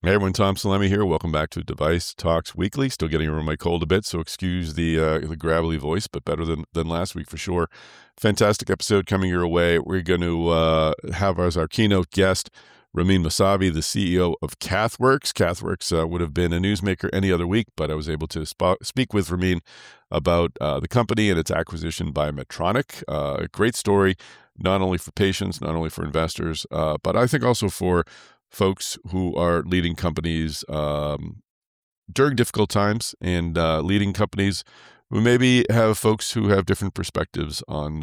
Hey everyone, Tom Salemi here. Welcome back to Device Talks Weekly. Still getting over my cold a bit, so excuse the gravelly voice, but better than last week for sure. Fantastic episode coming your way. We're going to have as our keynote guest Ramin Mousavi, the CEO of Kathworks. Kathworks would have been a newsmaker any other week, but I was able to speak with Ramin about the company and its acquisition by Medtronic. A great story, not only for patients, not only for investors, but I think also for folks who are leading companies during difficult times and leading companies who maybe have folks who have different perspectives on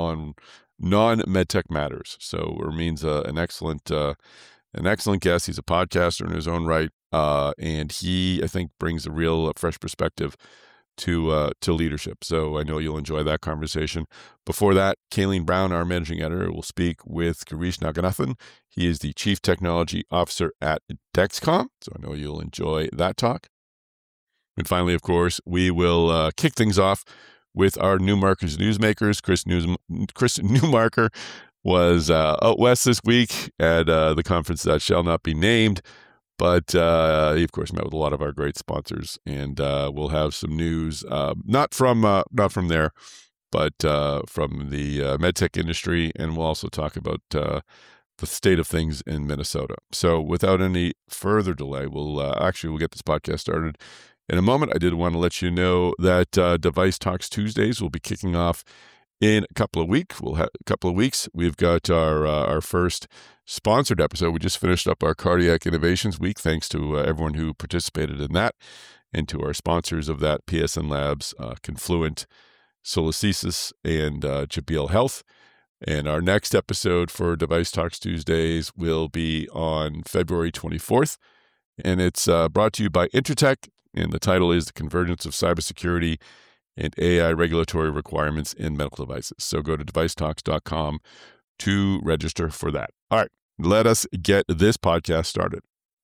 non-medtech matters. So Ramin's an excellent guest. He's a podcaster in his own right, and he, I think, brings a real fresh perspective to leadership. So I know you'll enjoy that conversation. Before that, Kayleen Brown, our managing editor, will speak with Girish Naganathan. He is the Chief Technology Officer at Dexcom, so I know you'll enjoy that talk. And finally, of course, we will kick things off with our Newmarker's Newsmakers. Chris Newmarker was out west this week at the conference that shall not be named. But he, of course, met with a lot of our great sponsors, and we'll have some news, not from there, but from the medtech industry, and we'll also talk about the state of things in Minnesota. So, without any further delay, we'll get this podcast started in a moment. I did want to let you know that Device Talks Tuesdays will be kicking off in a couple of weeks. We've got our first sponsored episode. We just finished up our Cardiac Innovations Week, thanks to everyone who participated in that, and to our sponsors of that, PSN Labs, Confluent, Solasthesis, and Jabil Health. And our next episode for Device Talks Tuesdays will be on February 24th, and it's brought to you by Intertech, and the title is The Convergence of Cybersecurity and AI Regulatory Requirements in Medical Devices. So go to devicetalks.com to register for that. All right, let us get this podcast started.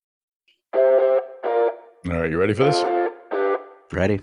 All right, you ready for this? Ready.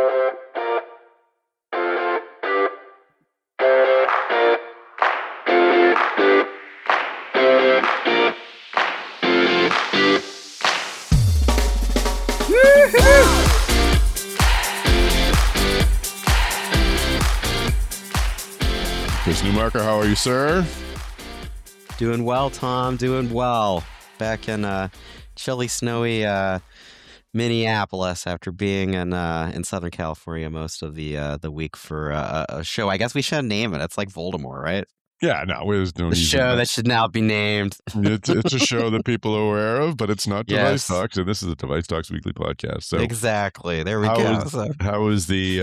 Chris Newmarker, how are you, sir? Doing well, Tom. Doing well. Back in chilly, snowy Minneapolis after being in Southern California most of the week for a show. I guess we should name it. It's like Voldemort, right? Yeah, no, there's no The show that should now be named. It's a show that people are aware of, but it's not Device Talks, and this is a Device Talks weekly podcast. So exactly, there we go. How was the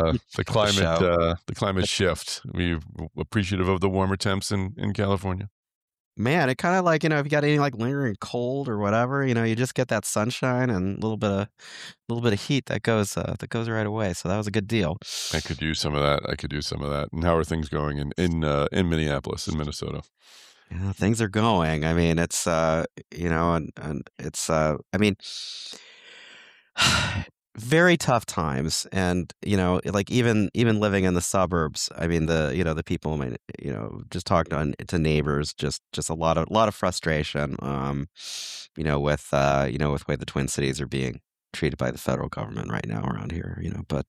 climate shift? Were you appreciative of the warmer temps in California? Man, it kind of like, if you got any like lingering cold or whatever, you just get that sunshine and a little bit of heat that goes right away. So that was a good deal. I could use some of that. And how are things going in Minneapolis, in Minnesota? Yeah, things are going. I mean, it's and it's very tough times, and like even living in the suburbs. I mean, the people, just talking to neighbors, just a lot of frustration. With the way the Twin Cities are being treated by the federal government right now around here. But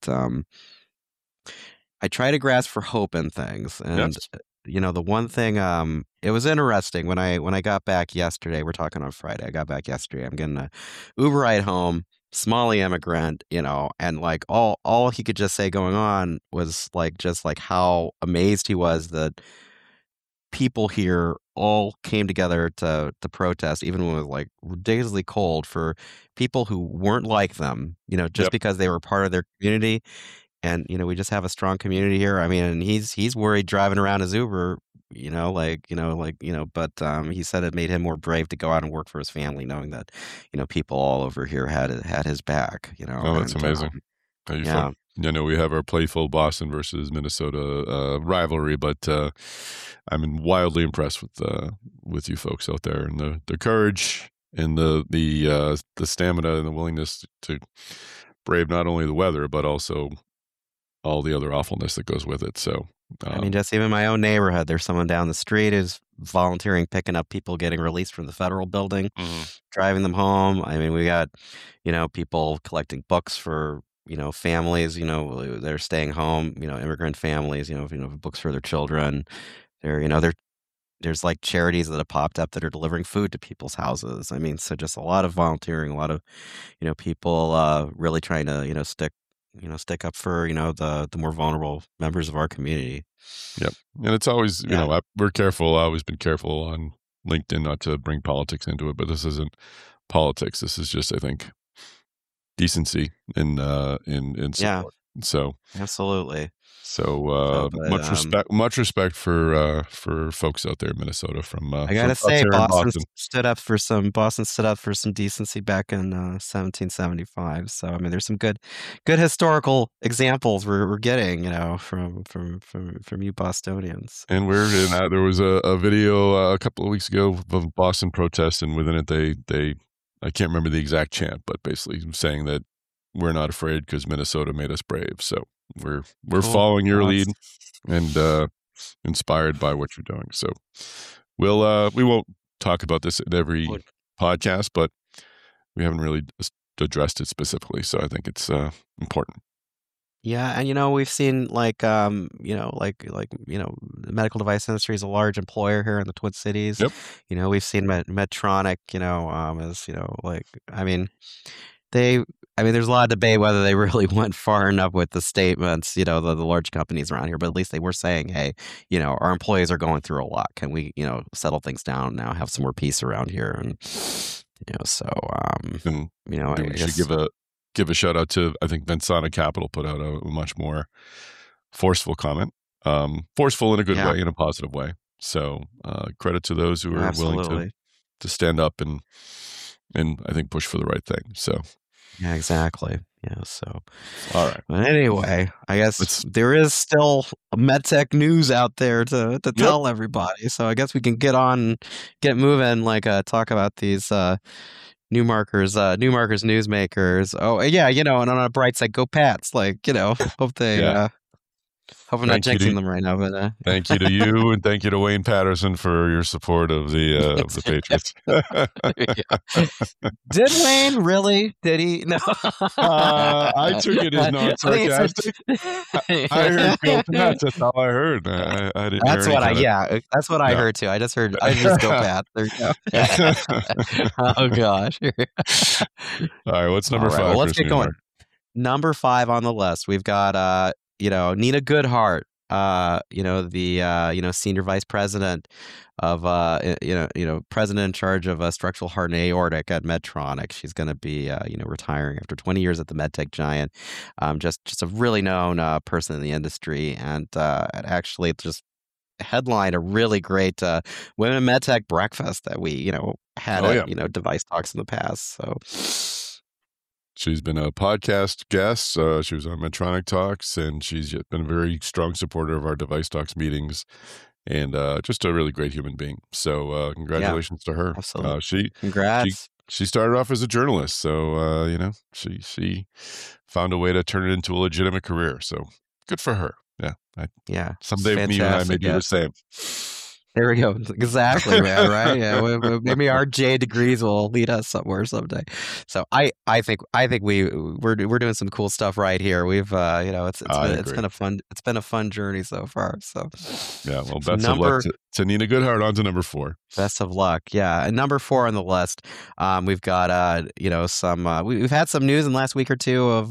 I try to grasp for hope in things, and yes. The one thing, it was interesting when I got back yesterday. We're talking on Friday. I got back yesterday. I'm getting a Uber ride home. Somali immigrant, and like all he could just say going on was just how amazed he was that people here all came together to protest, even when it was like ridiculously cold, for people who weren't like them, just because they were part of their community. And, we just have a strong community here. I mean, and he's worried driving around his Uber, but he said it made him more brave to go out and work for his family, knowing that, people all over here had his back, Oh, that's amazing. Yeah. We have our playful Boston versus Minnesota rivalry, but I'm wildly impressed with you folks out there, and the courage and the stamina and the willingness to brave not only the weather, but also all the other awfulness that goes with it. So I mean, just even my own neighborhood, there's someone down the street who's volunteering, picking up people getting released from the federal building, mhm. driving them home. I mean, we got, people collecting books for, families, that are staying home, immigrant families, books for their children. There's like charities that have popped up that are delivering food to people's houses. I mean, so just a lot of volunteering, a lot of, people really trying to, stick up for, the more vulnerable members of our community. Yep. And it's always, Yeah. we're careful. I've always been careful on LinkedIn not to bring politics into it, but this isn't politics. This is just, I think, decency in Yeah, support. So, absolutely. so So, but much respect for folks out there in Minnesota I from gotta us say, here in Boston. Boston stood up for some decency back in 1775. So I mean, there's some good historical examples we're getting, from you Bostonians. And there was a video a couple of weeks ago of Boston protests, and within it, they I can't remember the exact chant, but basically saying that we're not afraid because Minnesota made us brave. So we're Cool. following your Well, lead and inspired by what you're doing. So we won't talk about this at every would- podcast, but we haven't really addressed it specifically. So I think it's important. yeah, and we've seen the medical device industry is a large employer here in the Twin Cities. Yep. We've seen Medtronic, as I mean, They, I mean, there's a lot of debate whether they really went far enough with the statements, the large companies around here, but at least they were saying, hey, our employees are going through a lot. Can we, settle things down now, have some more peace around here? And, so, And I we should guess, give a shout out to, I think Vensana Capital put out a much more forceful comment, forceful in a good yeah, way, in a positive way. So credit to those who are willing absolutely. to stand up and I think push for the right thing. So Yeah, exactly. Yeah, so, all right, but anyway, I guess let's there is still MedTech news out there to yep. tell everybody. So I guess we can get moving, talk about these New Markers newsmakers. Oh yeah, and on a bright side, go Pats. Hope they Yeah, hope I'm not thank you jinxing to them right now, but thank you to you and thank you to Wayne Patterson for your support of the Patriots. did Wayne really? Did he? No. I took it as I think non-sarcastic. I heard go Pats. That's all I heard. I didn't hear that's any what I kind of yeah, that's what I no. heard too. I just go Pats. There you go. Oh gosh. All right, what's All number right, well, 5 let's for get Snooze going. Mark? Number 5 on the list, we've got Nina Goodhart, the senior vice president of president in charge of structural heart and aortic at Medtronic. She's going to be retiring after 20 years at the medtech giant. Just a really known person in the industry, and actually just headlined a really great women in medtech breakfast that we had Oh at yeah. Device Talks in the past. So. She's been a podcast guest. She was on Medtronic Talks, and she's been a very strong supporter of our Device Talks meetings, and just a really great human being. So Yeah, congratulations to her. absolutely. She Congrats. she started off as a journalist, so she found a way to turn it into a legitimate career. So good for her. Yeah, Yeah, it's someday you and I may fantastic. do the same. There we go. Exactly, man. Right? Yeah. Maybe our J degrees will lead us somewhere someday. So I think we're doing some cool stuff right here. We've it's agree. been a fun journey so far. So Yeah, well, so best of luck number to Nina Goodhart. On to number 4. Best of luck. Yeah. And number 4 on the list, we've got, some, we've had some news in the last week or two of,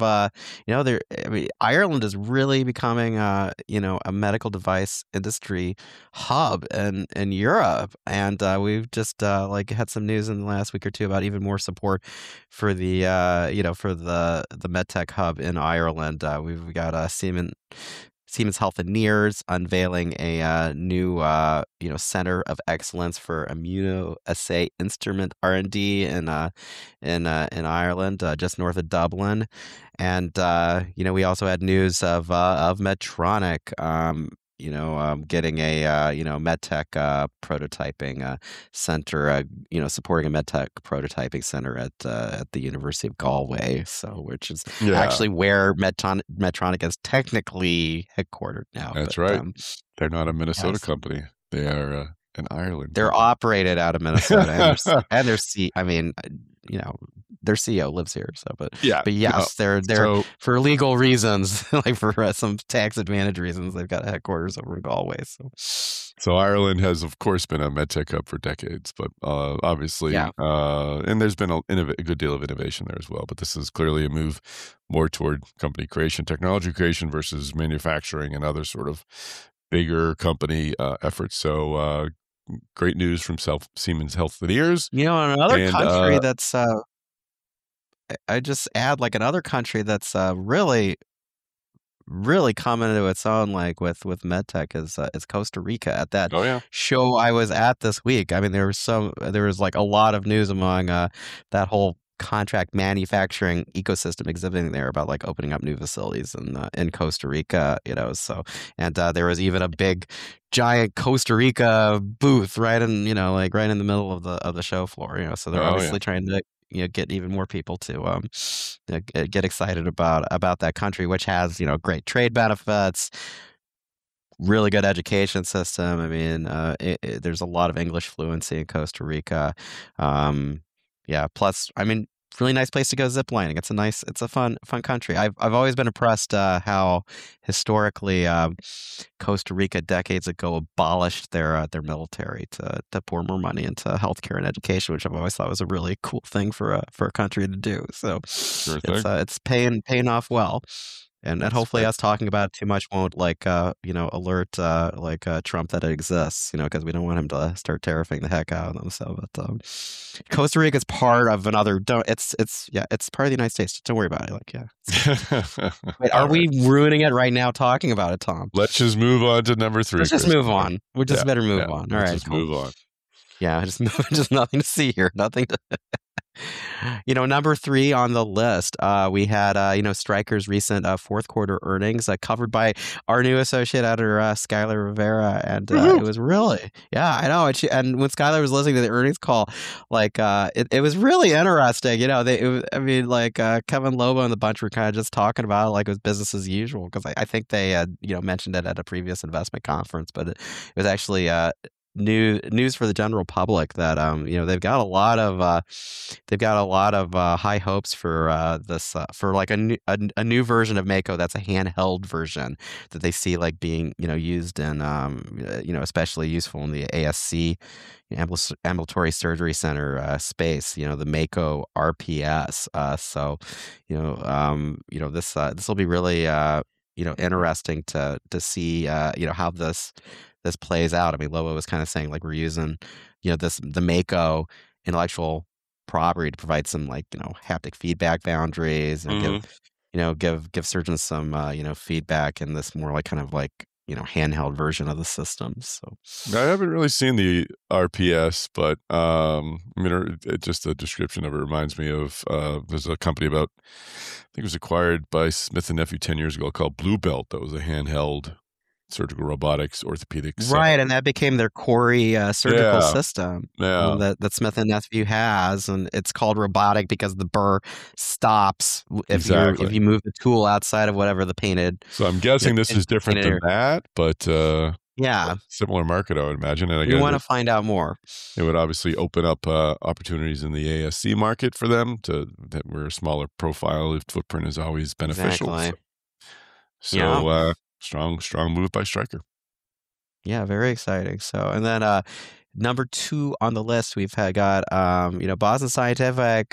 Ireland is really becoming, a medical device industry hub in Europe. And we've just, had some news in the last week or two about even more support for the, for the MedTech hub in Ireland. We've got Siemens Health and Nears unveiling a new, center of excellence for immunoassay instrument R&D in Ireland, just north of Dublin, and we also had news of Medtronic getting a medtech prototyping center, supporting a medtech prototyping center at the University of Galway. So, which is Yeah, actually where Medtronic is technically headquartered now. that's But right. They're not a Minnesota yes, company. They are an Ireland they're company. operated out of Minnesota, and their I mean, you know, their CEO lives here. So, Yeah. but No. yes, they're So for legal reasons, like for some tax advantage reasons, they've got a headquarters over in Galway. So, Ireland has, of course, been a medtech hub for decades, but obviously, yeah, and there's been a good deal of innovation there as well. But this is clearly a move more toward company creation, technology creation versus manufacturing and other sort of bigger company efforts. So great news from Siemens Healthineers. in another And country that's I just add like another country that's really coming into its own, like with medtech, is Costa Rica. At that oh yeah, show I was at this week, I mean, there was like a lot of news among that whole contract manufacturing ecosystem exhibiting there about like opening up new facilities in Costa Rica, so, and there was even a big giant Costa Rica booth right in, like right in the middle of the show floor, so they're oh yeah. obviously trying to get even more people to get excited about that country, which has great trade benefits, really good education system. I mean, there's a lot of English fluency in Costa Rica. Yeah, plus, I mean, really nice place to go ziplining. It's a fun country. I've always been impressed how historically Costa Rica decades ago abolished their military to pour more money into healthcare and education, which I've always thought was a really cool thing for a country to do. So Sure thing. it's paying off well. And That's hopefully right. us talking about it too much won't alert Trump that it exists, because we don't want him to start tariffing the heck out of them. So, but Costa Rica is part of another. Don't it's part of the United States. Don't worry about it. Like, wait, All are right. we ruining it right now talking about it, Tom? Let's just move on to number three, Let's just move Christopher. on. We Yeah, just better move yeah. on. All Let's right, just cool. move on. Yeah, just just nothing to see here. Nothing to. Number three on the list, we had, Stryker's recent fourth quarter earnings covered by our new associate editor, Skylar Rivera. And Woohoo! it was really, yeah, I know. And when Skylar was listening to the earnings call, like, it was really interesting. I mean, like, Kevin Lobo and the bunch were kind of just talking about it like it was business as usual. Because I think they had, mentioned it at a previous investment conference, but it was actually, news for the general public that they've got a lot of high hopes for this for like a new version of Mako that's a handheld version that they see like being used in especially useful in the ASC ambulatory surgery center space, the Mako RPS. So this will be really interesting to see how this plays out. I mean, Lobo was kind of saying like we're using, the Mako intellectual property to provide some like, haptic feedback boundaries and Mhm. give surgeons some, feedback in this more like kind of like, handheld version of the system. So I haven't really seen the RPS, but I mean, just the description of it reminds me of there's a company I think it was acquired by Smith and Nephew 10 years ago called Blue Belt. That was a handheld surgical robotics orthopedics. right, and that became their Cori surgical Yeah, system yeah. that Smith and Nephew has, and it's called robotic because the burr stops if Exactly. you move the tool outside of whatever the painted, So I'm guessing this is different painted than area. that, but Yeah, similar market, I would imagine. And we again, want to find out more. it would obviously open up opportunities in the ASC market for them that were a smaller profile. Footprint is always beneficial. Exactly. Yeah. Strong move by Stryker. Yeah, very exciting. So, and then number two on the list, we've got Boston Scientific,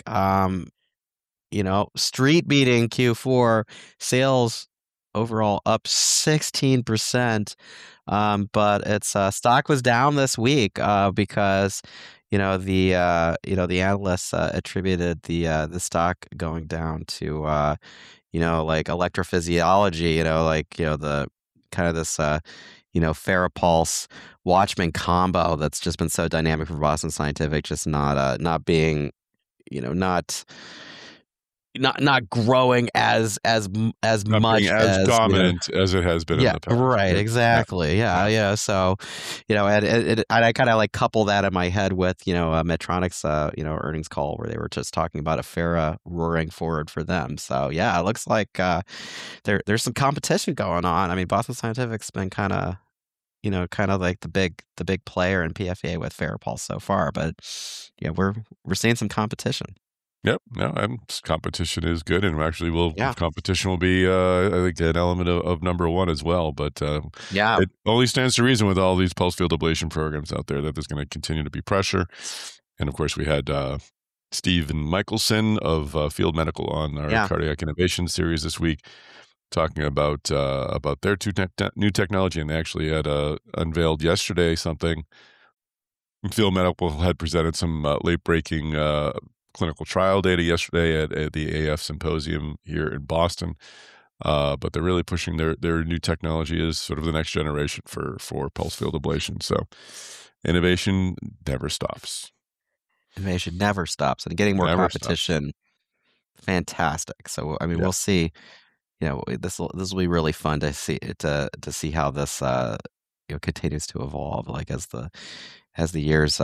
street beating Q4 sales overall up 16%. But its stock was down this week because the analysts attributed the stock going down to like electrophysiology, the kind of this Farapulse Watchman combo that's just been so dynamic for Boston Scientific, just not being, not not growing as Not being much as as dominant as it has been in yeah, the past. right, Yeah. exactly. Yeah, Yeah. yeah. So, and I kind of like couple that in my head with, Medtronic's, earnings call where they were just talking about Affera roaring forward for them. So, yeah, it looks like there's some competition going on. I mean, Boston Scientific's been kind of like the big player in PFA with Farapulse so far, but yeah, we're seeing some competition. Yep. No, competition is good, and actually, Yeah, competition will be, I think, an element of number one as well. But yeah, it only stands to reason with all these pulse field ablation programs out there that there's going to continue to be pressure. And of course, we had Stephen Michelson of Field Medical on our yeah. Cardiac Innovation series this week, talking about their new technology, and they actually had unveiled yesterday something. Field Medical had presented some late breaking clinical trial data yesterday at the AF symposium here in Boston. But they're really pushing their new technology as sort of the next generation for pulse field ablation. So innovation never stops. Innovation never stops, and getting more Never stops. competition, fantastic. So, I mean, Yeah. we'll see. This will be really fun to see how this continues to evolve, like as the years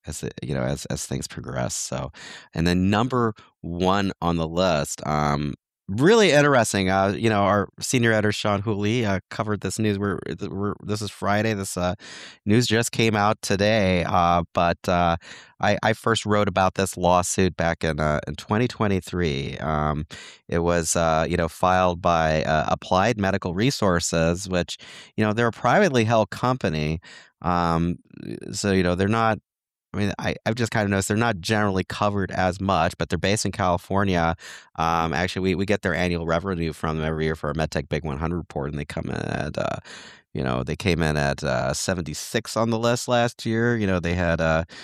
as things progress. So, and then number one on the list, really interesting. Our senior editor Sean Hooley covered this news. This is Friday. This news just came out today. But I first wrote about this lawsuit back in 2023. It was filed by Applied Medical Resources, which they're a privately held company. Um, so they're not. I mean, I've just kind of noticed they're not generally covered as much, but they're based in California. Actually, we get their annual revenue from them every year for our MedTech Big 100 report, and they came in at 76 on the list last year. They had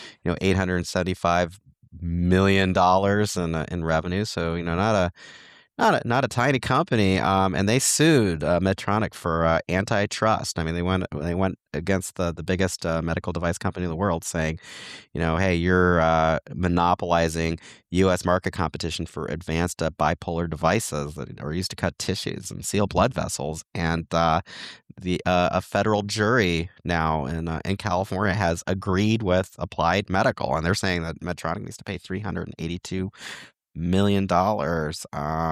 $875 million in revenue, so not a tiny company, and they sued Medtronic for antitrust. I mean, they went against the biggest medical device company in the world, saying, hey, you're monopolizing U.S. market competition for advanced bipolar devices that are used to cut tissues and seal blood vessels. And a federal jury now in California has agreed with Applied Medical, and they're saying that Medtronic needs to pay $382 million.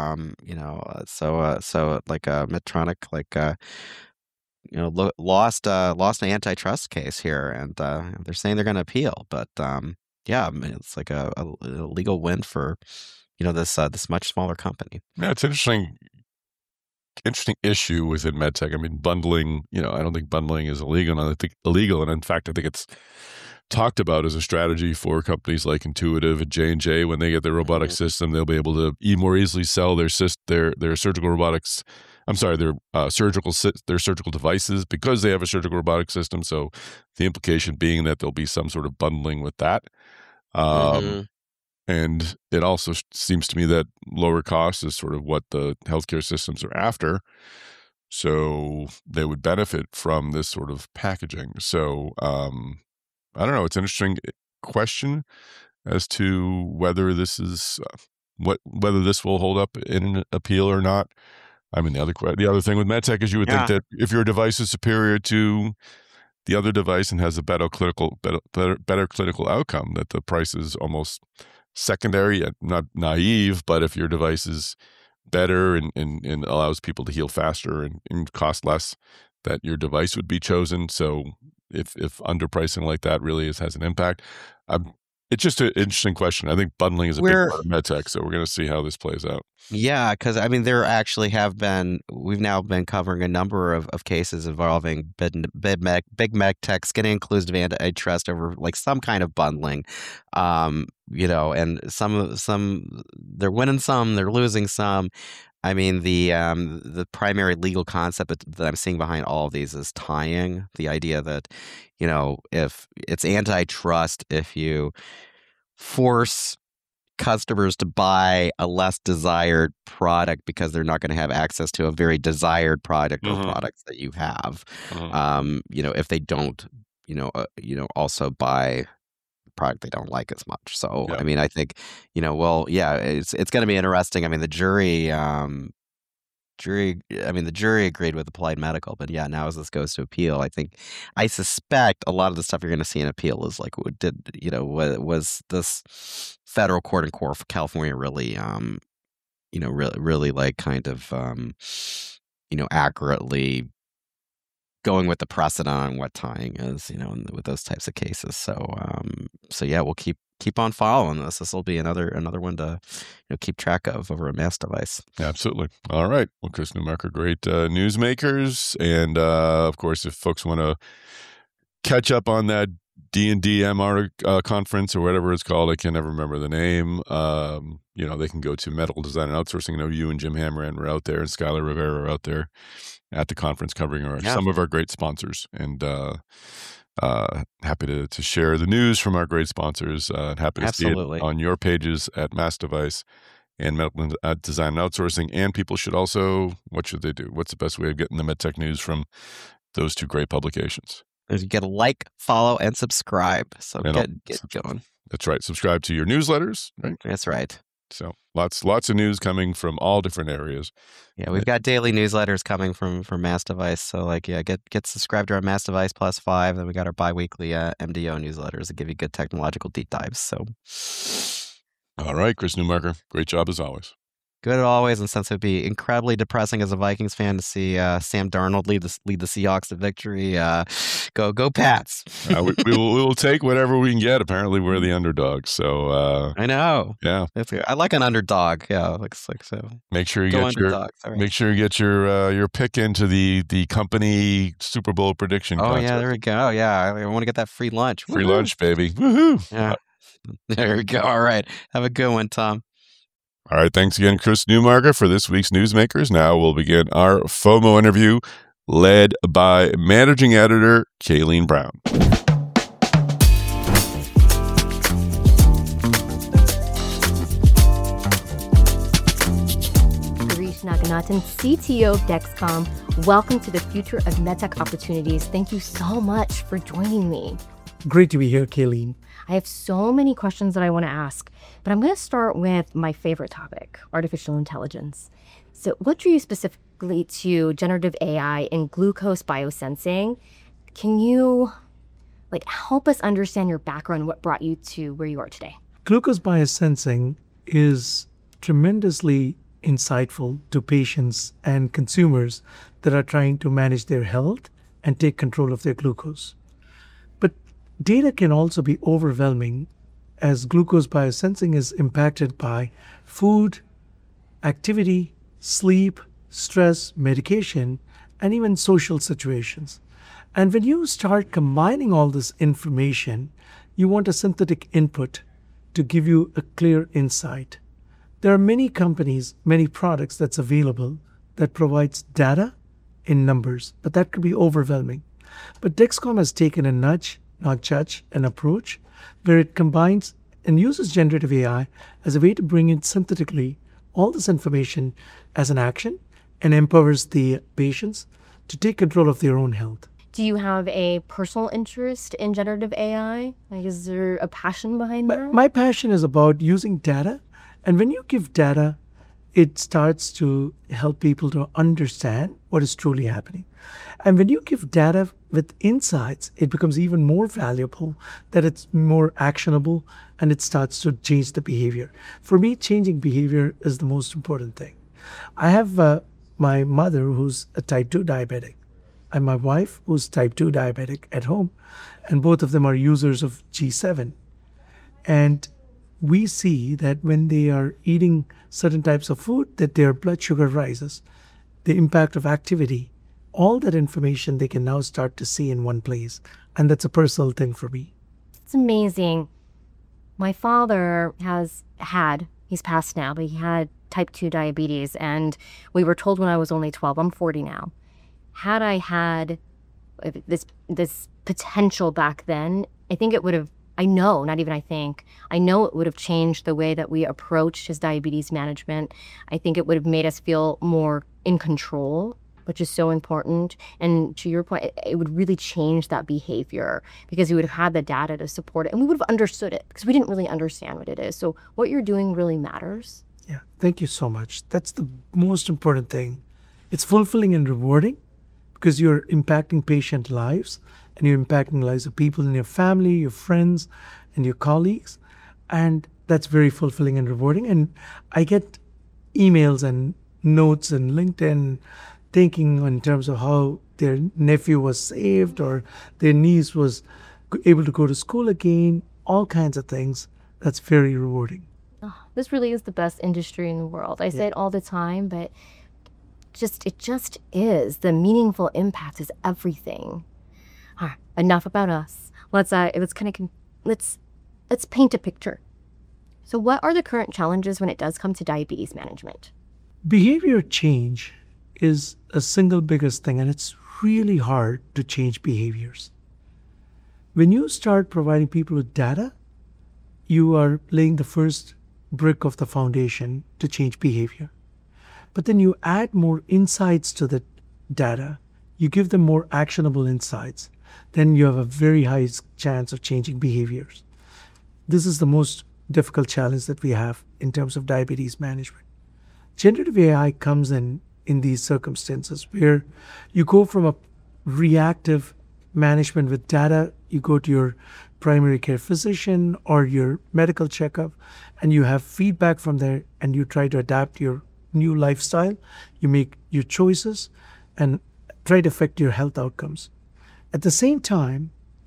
So like Medtronic lost an antitrust case here, and they're saying they're going to appeal. But yeah, I mean, it's like a legal win for this much smaller company. Yeah, it's interesting issue within medtech. I mean, bundling. I don't think bundling is illegal. And I think illegal, and in fact, I think it's talked about as a strategy for companies like Intuitive and J&J. When they get their robotic Mhm. system, they'll be able to more easily sell their surgical robotics. I'm sorry, their surgical devices, because they have a surgical robotic system. So the implication being that there'll be some sort of bundling with that. Um, Mhm. and it also seems to me that lower cost is sort of what the healthcare systems are after. So they would benefit from this sort of packaging. So I don't know. It's an interesting question as to whether this is whether this will hold up in an appeal or not. I mean, the other thing with medtech is you would think Yeah. that if your device is superior to the other device and has a better clinical outcome, that the price is almost secondary. Not naive, but if your device is better and allows people to heal faster and cost less, that your device would be chosen. So if underpricing like that really has an impact, um, it's just an interesting question. I think bundling is a big We're part of medtech, so we're going to see how this plays out. Yeah, because I mean, we've now been covering a number of cases involving big Mac techs getting inclusive antitrust over like some kind of bundling. And some they're winning some, they're losing some. I mean, the primary legal concept that I'm seeing behind all of these is tying, the idea that, if it's antitrust, if you force customers to buy a less desired product because they're not going to have access to a very desired product or Hmm. products that you have. Hmm. If they don't, also buy product they don't like as much. So, Yeah. I mean, I think, well, yeah, it's going to be interesting. I mean, the jury, the jury agreed with Applied Medical, but yeah, now as this goes to appeal, I suspect a lot of the stuff you're going to see in appeal is like, was this federal court in California really, really like kind of, accurately going with the precedent on what tying is, with those types of cases. So yeah, we'll keep on following this. This will be another one to keep track of over a Mass Device. Absolutely. All right. Well, Chris Newmarker, great newsmakers, and of course, if folks want to catch up on that D&D MR conference or whatever it's called, I can never remember the name. They can go to Medical Design and Outsourcing. I know you and Jim Hamran were out there, and Skylar Rivera were out there at the conference covering some of our great sponsors, and happy to share the news from our great sponsors. Happy to see it on your pages at Mass Device and Medical Design and Outsourcing. And people should also, what should they do? What's the best way of getting the MedTech news from those two great publications? You get a like, follow, and subscribe. So get going. That's right. Subscribe to your newsletters, right? That's right. So lots of news coming from all different areas. Yeah, we've got daily newsletters coming from Mass Device. So get subscribed to our Mass Device Plus 5. Then we got our biweekly MDO newsletters that give you good technological deep dives. So, all right, Chris Newmarker, great job as always. Good always, and since it'd be incredibly depressing as a Vikings fan to see Sam Darnold lead the Seahawks to victory, go Pats. we will take whatever we can get. Apparently, we're the underdogs, so I know. Yeah, I like an underdog. Yeah, looks like so. Make sure you get your pick into the company Super Bowl prediction. Oh contest. Yeah, there we go. Yeah, I want to get that free lunch. Free lunch, baby. Woohoo! Yeah, there we go. All right, have a good one, Tom. All right, thanks again, Chris Newmarker, for this week's Newsmakers. Now we'll begin our FOMO interview, led by managing editor Kayleen Brown. Harish Naganathan, CTO of Dexcom. Welcome to the Future of MedTech Opportunities. Thank you so much for joining me. Great to be here, Kayleen. I have so many questions that I want to ask, but I'm going to start with my favorite topic, artificial intelligence. So what drew you specifically to generative AI and glucose biosensing? Can you help us understand your background, what brought you to where you are today? Glucose biosensing is tremendously insightful to patients and consumers that are trying to manage their health and take control of their glucose. Data can also be overwhelming, as glucose biosensing is impacted by food, activity, sleep, stress, medication, and even social situations. And when you start combining all this information, you want a synthetic input to give you a clear insight. There are many companies, many products that's available that provides data in numbers, but that could be overwhelming. But Dexcom has taken a nudge, not judge, an approach where it combines and uses generative AI as a way to bring in synthetically all this information as an action and empowers the patients to take control of their own health. Do you have a personal interest in generative AI? Is there a passion behind that? My passion is about using data. And when you give data, it starts to help people to understand what is truly happening. And when you give data with insights, it becomes even more valuable, that it's more actionable, and it starts to change the behavior. For me, changing behavior is the most important thing. I have my mother who's a type 2 diabetic, and my wife who's type 2 diabetic at home, and both of them are users of G7. And we see that when they are eating certain types of food, that their blood sugar rises. The impact of activity, all that information they can now start to see in one place. And that's a personal thing for me. It's amazing. My father he's passed now, but he had type 2 diabetes. And we were told when I was only 12, I'm 40 now. Had I had this potential back then, I think it would have, I know it would have changed the way that we approached his diabetes management. I think it would have made us feel more in control which is so important. And to your point, it would really change that behavior because we would have had the data to support it and we would have understood it because we didn't really understand what it is. So what you're doing really matters. Yeah, thank you so much. That's the most important thing. It's fulfilling and rewarding because you're impacting patient lives and you're impacting lives of people in your family, your friends, and your colleagues. And that's very fulfilling and rewarding. And I get emails and notes and LinkedIn thinking in terms of how their nephew was saved or their niece was able to go to school again, all kinds of things. That's very rewarding. Oh, this really is the best industry in the world. I say it all the time, but it just is. The meaningful impact is everything. All right, enough about us. Let's paint a picture. So what are the current challenges when it does come to diabetes management? Behavior change is a single biggest thing, and it's really hard to change behaviors. When you start providing people with data, you are laying the first brick of the foundation to change behavior. But then you add more insights to the data, you give them more actionable insights, then you have a very high chance of changing behaviors. This is the most difficult challenge that we have in terms of diabetes management. Generative AI comes in these circumstances where you go from a reactive management with data, you go to your primary care physician or your medical checkup, and you have feedback from there, and you try to adapt your new lifestyle, you make your choices, and try to affect your health outcomes. At the same time,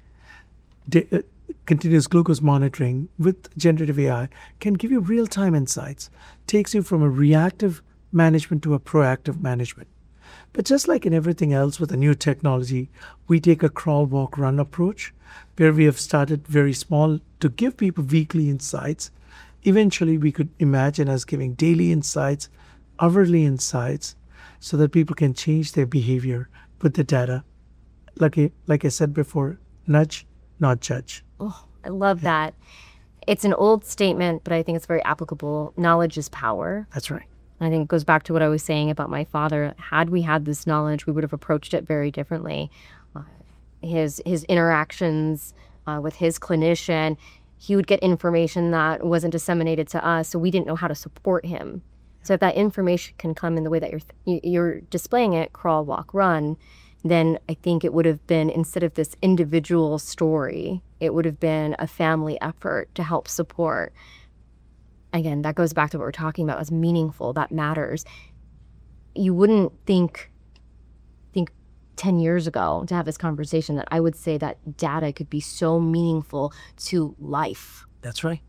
continuous glucose monitoring with generative AI can give you real-time insights, takes you from a reactive management to a proactive management. But just like in everything else with a new technology, we take a crawl, walk, run approach where we have started very small to give people weekly insights. Eventually, we could imagine us giving daily insights, hourly insights, so that people can change their behavior with the data. Like I said before, nudge, not judge. Oh, I love that. It's an old statement, but I think it's very applicable. Knowledge is power. That's right. I think it goes back to what I was saying about my father. Had we had this knowledge, we would have approached it very differently. His interactions with his clinician, he would get information that wasn't disseminated to us, so we didn't know how to support him. So if that information can come in the way that you're displaying it, crawl, walk, run, then I think it would have been, instead of this individual story, it would have been a family effort to help support. Again, that goes back to what we're talking about as meaningful, that matters. You wouldn't think 10 years ago to have this conversation that I would say that data could be so meaningful to life. That's right.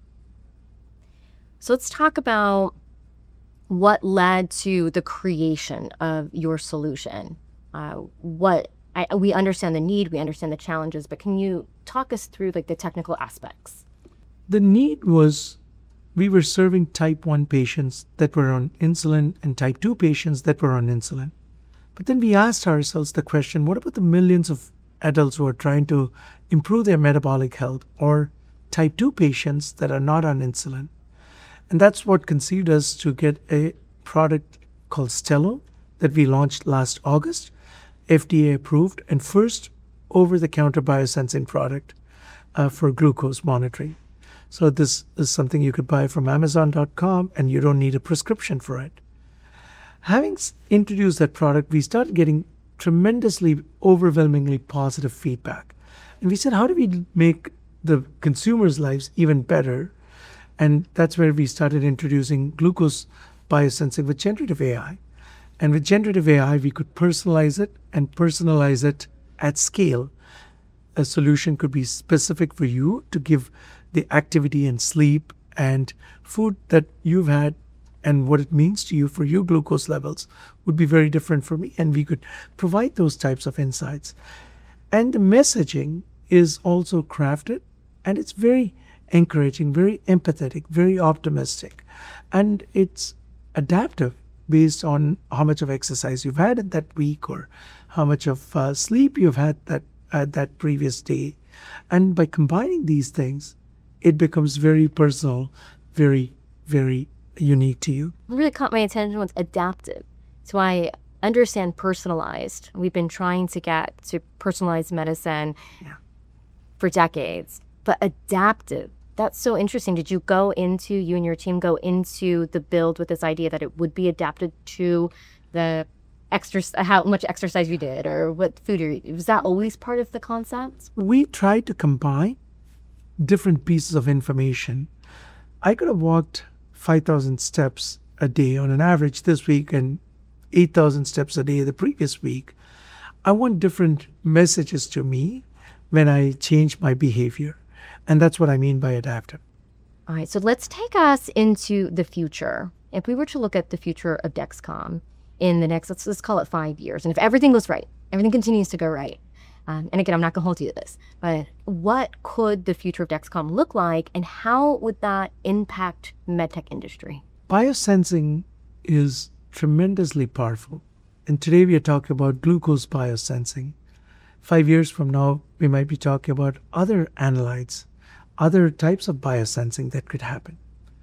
So let's talk about what led to the creation of your solution. We understand the need, we understand the challenges, but can you talk us through the technical aspects? The need was, we were serving type 1 patients that were on insulin and type 2 patients that were on insulin. But then we asked ourselves the question, what about the millions of adults who are trying to improve their metabolic health, or type 2 patients that are not on insulin? And that's what conceived us to get a product called Stelo that we launched last August, FDA approved, and first over-the-counter biosensing product for glucose monitoring. So this is something you could buy from Amazon.com, and you don't need a prescription for it. Having introduced that product, we started getting tremendously, overwhelmingly positive feedback. And we said, how do we make the consumers' lives even better? And that's where we started introducing glucose biosensing with generative AI. And with generative AI, we could personalize it at scale. A solution could be specific for you to give the activity and sleep and food that you've had, and what it means to you for your glucose levels would be very different for me. And we could provide those types of insights. And the messaging is also crafted, and it's very encouraging, very empathetic, very optimistic. And it's adaptive based on how much of exercise you've had in that week, or how much of sleep you've had that previous day. And by combining these things, it becomes very personal, very, very unique to you. What really caught my attention was adaptive. So I understand personalized. We've been trying to get to personalized medicine for decades, but adaptive. That's so interesting. Did you and your team go into the build with this idea that it would be adapted to the how much exercise you did or what food you're eating? Was that always part of the concept? We tried to combine different pieces of information. I could have walked 5,000 steps a day on an average this week and 8,000 steps a day the previous week. I want different messages to me when I change my behavior. And that's what I mean by adaptive. All right, so let's take us into the future. If we were to look at the future of Dexcom in the next, let's call it 5 years, and if everything goes right, everything continues to go right, and again, I'm not going to hold you to this, but what could the future of Dexcom look like, and how would that impact medtech industry? Biosensing is tremendously powerful. And today we are talking about glucose biosensing. 5 years from now, we might be talking about other analytes, other types of biosensing that could happen.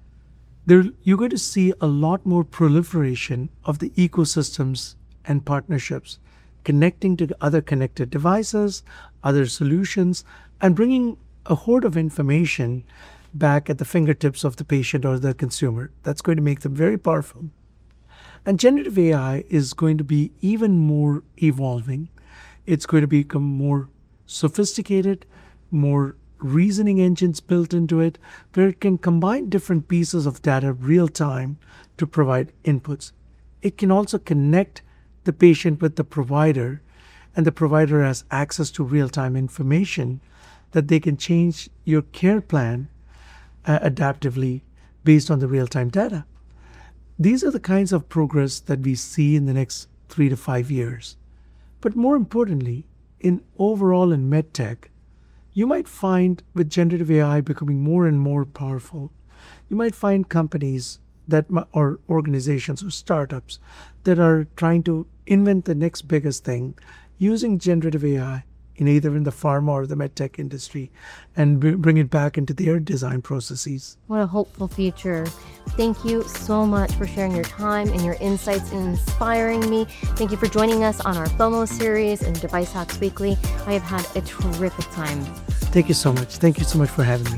You're going to see a lot more proliferation of the ecosystems and partnerships connecting to other connected devices, other solutions, and bringing a hoard of information back at the fingertips of the patient or the consumer. That's going to make them very powerful. And generative AI is going to be even more evolving. It's going to become more sophisticated, more reasoning engines built into it, where it can combine different pieces of data real time to provide inputs. It can also connect the patient with the provider, and the provider has access to real time information that they can change your care plan adaptively based on the real time data. These are the kinds of progress that we see in the next 3 to 5 years. But more importantly, in medtech, you might find with generative AI becoming more and more powerful, you might find companies or organizations or startups that are trying to invent the next biggest thing using generative AI in the pharma or the medtech industry and bring it back into their design processes. What a hopeful future. Thank you so much for sharing your time and your insights and inspiring me. Thank you for joining us on our FOMO series and Device Hacks Weekly. I have had a terrific time. Thank you so much. Thank you so much for having me.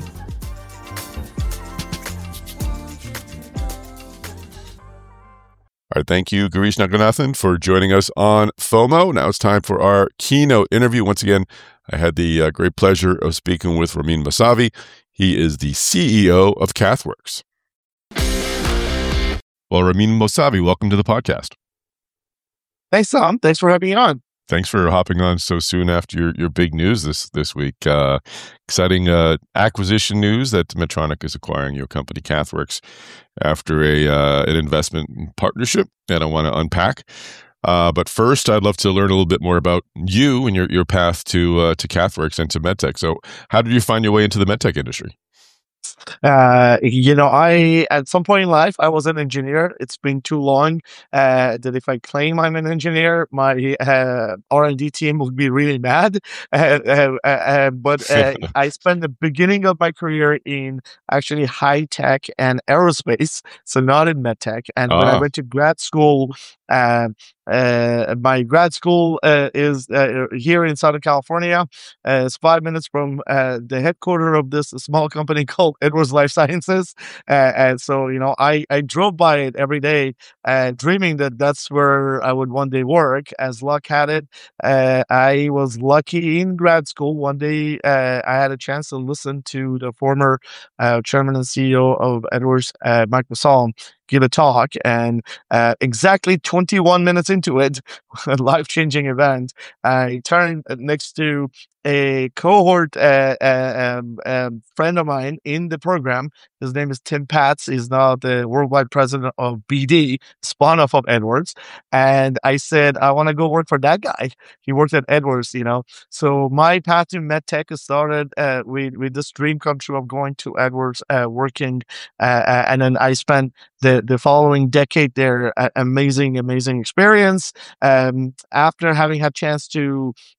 All right, thank you, Girish Naganathan, for joining us on FOMO. Now it's time for our keynote interview. Once again, I had the great pleasure of speaking with Ramin Mousavi. He is the CEO of CathWorks. Well, Ramin Mousavi, welcome to the podcast. Thanks, Tom. Thanks for having me on. Thanks for hopping on so soon after your big news this week. Exciting acquisition news that Medtronic is acquiring your company, CathWorks, after an investment partnership that I want to unpack. But first, I'd love to learn a little bit more about you and your path to CathWorks and to medtech. So how did you find your way into the medtech industry? I at some point in life I was an engineer. It's been too long that if I claim I'm an engineer, my R&D team would be really mad. But I spent the beginning of my career in actually high tech and aerospace, so not in medtech. And when I went to grad school, my grad school is here in Southern California. It's 5 minutes from the headquarters of this small company called Edwards Lifesciences. And so, I drove by it every day, dreaming that that's where I would one day work. As luck had it, I was lucky in grad school. One day, I had a chance to listen to the former chairman and CEO of Edwards, Mike Mussallem, give a talk, and exactly 21 minutes into it, a life-changing event, I turned next to a cohort friend of mine in the program. His name is Tim Patz. He's now the worldwide president of BD, spun off of Edwards. And I said, I want to go work for that guy. He worked at Edwards, So my path to medtech started with this dream come true of going to Edwards, working, and then I spent the following decade there. Amazing experience. After having had chance to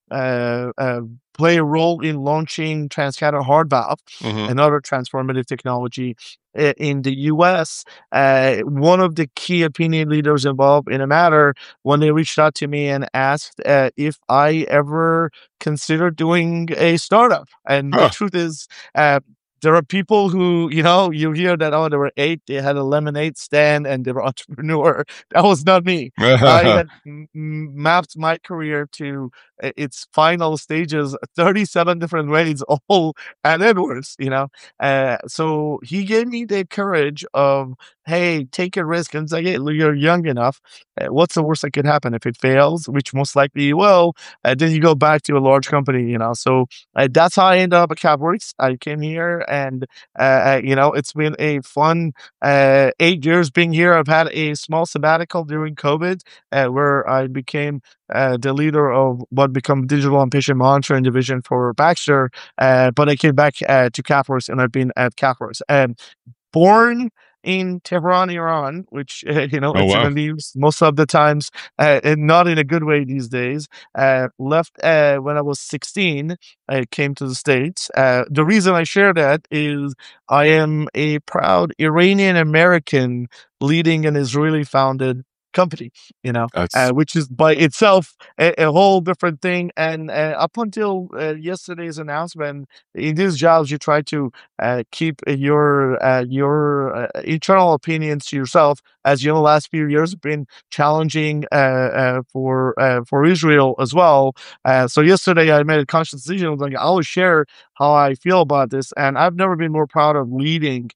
play a role in launching transcatheter heart valve, Mhm. another transformative technology in the US. One of the key opinion leaders involved in the matter, when they reached out to me and asked if I ever considered doing a startup. And the Huh. truth is, there are people who, you hear that, oh, they were 8, they had a lemonade stand, and they were entrepreneur. That was not me. I had mapped my career to its final stages, 37 different ways, all at Edwards. So he gave me the courage of, hey, take a risk. And it's like, hey, you're young enough. What's the worst that could happen? If it fails, which most likely you will, then you go back to a large company. So that's how I ended up at CapWorks. I came here, and it's been a fun 8 years being here. I've had a small sabbatical during COVID, where I became the leader of what become digital and patient monitoring division for Baxter. But I came back to CapWorks, and I've been at CapWorks. Born in Tehran, Iran, which Oh, it's in wow. the news most of the times, and not in a good way these days. Left when I was 16. I came to the States. The reason I share that is I am a proud Iranian American leading an Israeli-founded company. That's Which is by itself a whole different thing. And up until yesterday's announcement, in these jobs, you try to keep your internal opinions to yourself. As you know, the last few years have been challenging for Israel as well. So yesterday, I made a conscious decision. I was like, I will share how I feel about this, and I've never been more proud of leading,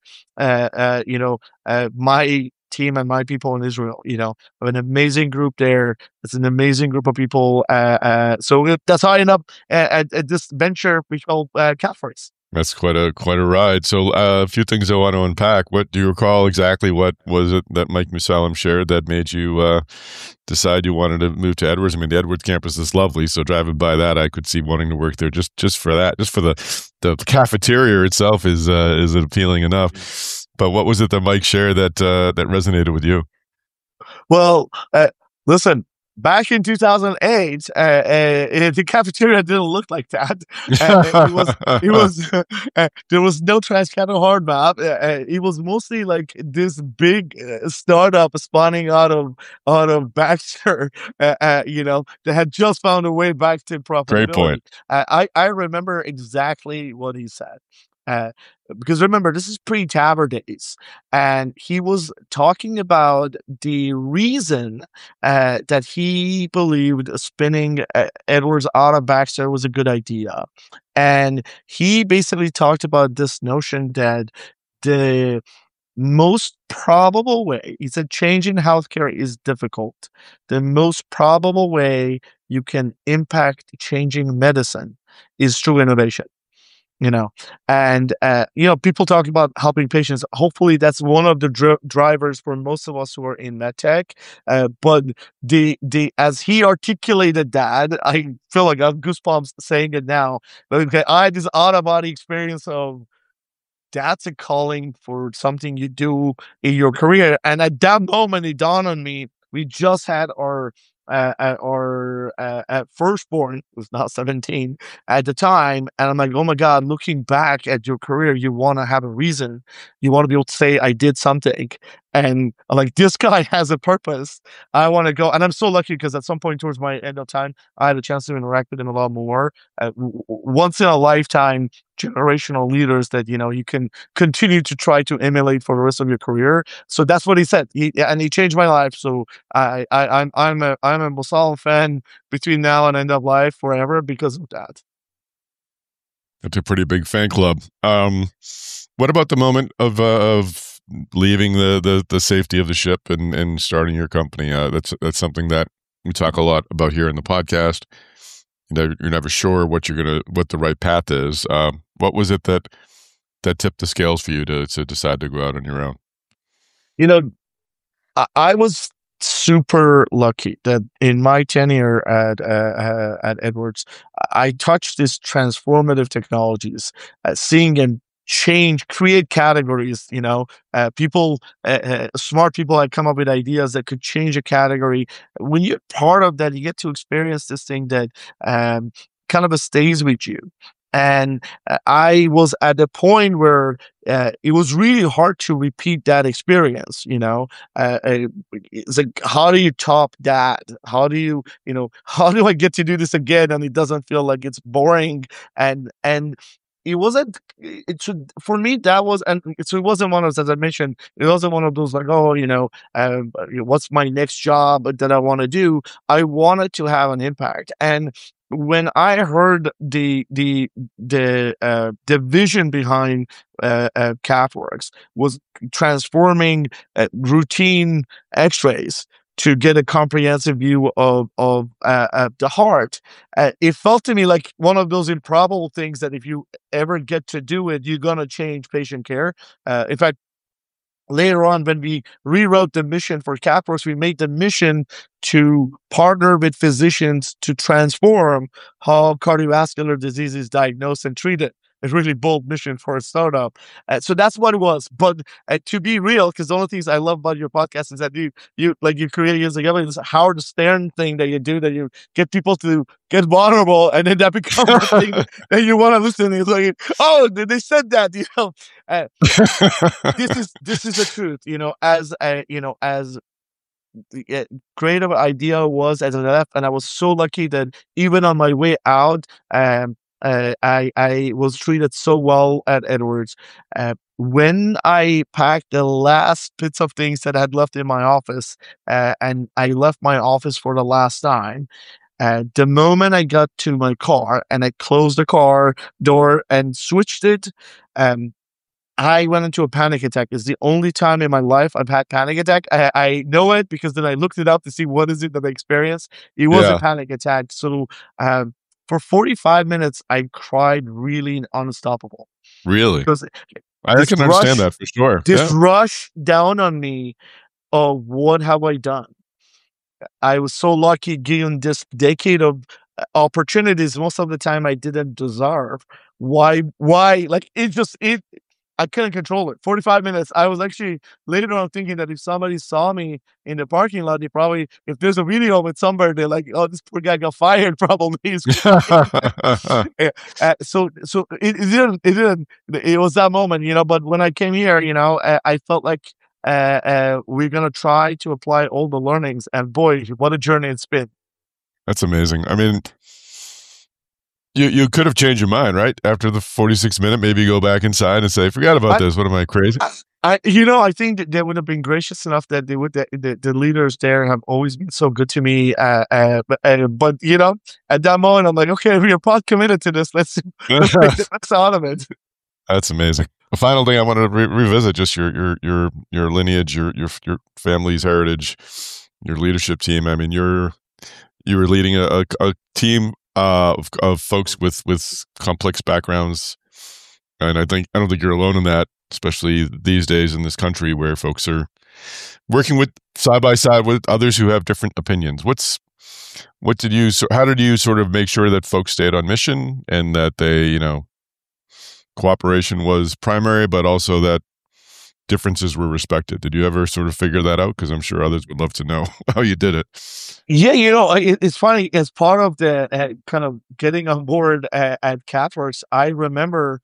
my team and my people in Israel. I have an amazing group there. It's an amazing group of people. So that's how I end up at this venture we call CapForce. that's quite a ride. So a few things I want to unpack. What do you recall exactly? What was it that Mike Musalem shared that made you decide you wanted to move to Edwards? I mean, the Edwards campus is lovely, so driving by that, I could see wanting to work there just for that. Just for the cafeteria itself is appealing enough. But what was it that Mike shared that resonated with you? Well, listen, back in 2008, the cafeteria didn't look like that. It was there was no transcatheter heart valve. It was mostly like this big startup spawning out of Baxter. That had just found a way back to Great profitability. point. I remember exactly what he said. Uh, because remember, this is pre-TAVR days, and he was talking about the reason that he believed spinning Edwards out of Baxter was a good idea. And he basically talked about this notion that the most probable way, he said, changing healthcare is difficult. The most probable way you can impact changing medicine is through innovation. you know and people talk about helping patients. Hopefully that's one of the drivers for most of us who are in medtech. But the as he articulated that, I feel like I have goosebumps saying it now. Okay, I had this out of body experience of, that's a calling for something you do in your career. And at that moment, it dawned on me. We just had our firstborn, who's now 17 at the time, and I'm like, oh my god, looking back at your career, you want to have a reason. You want to be able to say, I did something. And I'm like, this guy has a purpose. I want to go. And I'm so lucky because at some point towards my end of time, I had a chance to interact with him a lot more. Once in a lifetime, generational leaders that you can continue to try to emulate for the rest of your career. So that's what he said. He changed my life. So I'm a Musalem fan between now and end of life forever because of that. That's a pretty big fan club. What about the moment of leaving the safety of the ship and starting your company? That's something that we talk a lot about here in the podcast. You're never sure what the right path is. What was it that tipped the scales for you to decide to go out on your own? I was super lucky that in my tenure at Edwards, I touched these transformative technologies, seeing them create categories. Smart people had come up with ideas that could change a category. When you're part of that, you get to experience this thing that kind of stays with you. And I was at the point where it was really hard to repeat that experience. It's like, how do you top that? How do how do I get to do this again and it doesn't feel like it's boring? And it wasn't. It should for me that was, and so it wasn't one of those, as I mentioned, it wasn't one of those like, what's my next job that I want to do. I wanted to have an impact, and when I heard the vision behind CathWorks was transforming routine X-rays to get a comprehensive view of the heart, it felt to me like one of those improbable things that if you ever get to do it, you're gonna change patient care. In fact, later on, when we rewrote the mission for CathWorks, we made the mission to partner with physicians to transform how cardiovascular disease is diagnosed and treated. A really bold mission for a startup. So that's what it was. But to be real, because the only things I love about your podcast is that you create years ago this Howard Stern thing that you do, that you get people to get vulnerable, and then that becomes the thing that you want to listen. It's like, oh, they said that. This is the truth. As the creative idea was as I left, and I was so lucky that even on my way out, I was treated so well at Edwards. When I packed the last bits of things that I had left in my office, and I left my office for the last time, the moment I got to my car and I closed the car door and switched it, I went into a panic attack. It's the only time in my life I've had panic attack. I know it because then I looked it up to see what is it that I experienced. It was a panic attack. So for 45 minutes, I cried really unstoppable. Really? Because I can understand that for sure. This rush down on me of what have I done? I was so lucky given this decade of opportunities. Most of the time I didn't deserve. Why? Like I couldn't control it. 45 minutes. I was actually later on thinking that if somebody saw me in the parking lot, if there's a video of it somewhere, they're like, oh, this poor guy got fired probably. So it was that moment, but when I came here, I felt like we're going to try to apply all the learnings, and boy, what a journey it's been. That's amazing. I mean, you could have changed your mind, right? After the 46-minute, maybe go back inside and say, forget about this. What am I, crazy? I think that they would have been gracious enough that they would. The leaders there have always been so good to me. But at that moment, I'm like, okay, we are committed to this. Let's make the best out of it. That's amazing. The final thing I wanted to revisit, just your lineage, your family's heritage, your leadership team. I mean, you were leading a team of folks with complex backgrounds, and I don't think you're alone in that, especially these days in this country where folks are working with side by side with others who have different opinions. How did you sort of make sure that folks stayed on mission and that they, cooperation was primary, but also that differences were respected? Did you ever sort of figure that out? Because I'm sure others would love to know how you did it. Yeah, it's funny. As part of the kind of getting on board at CathWorks, I remember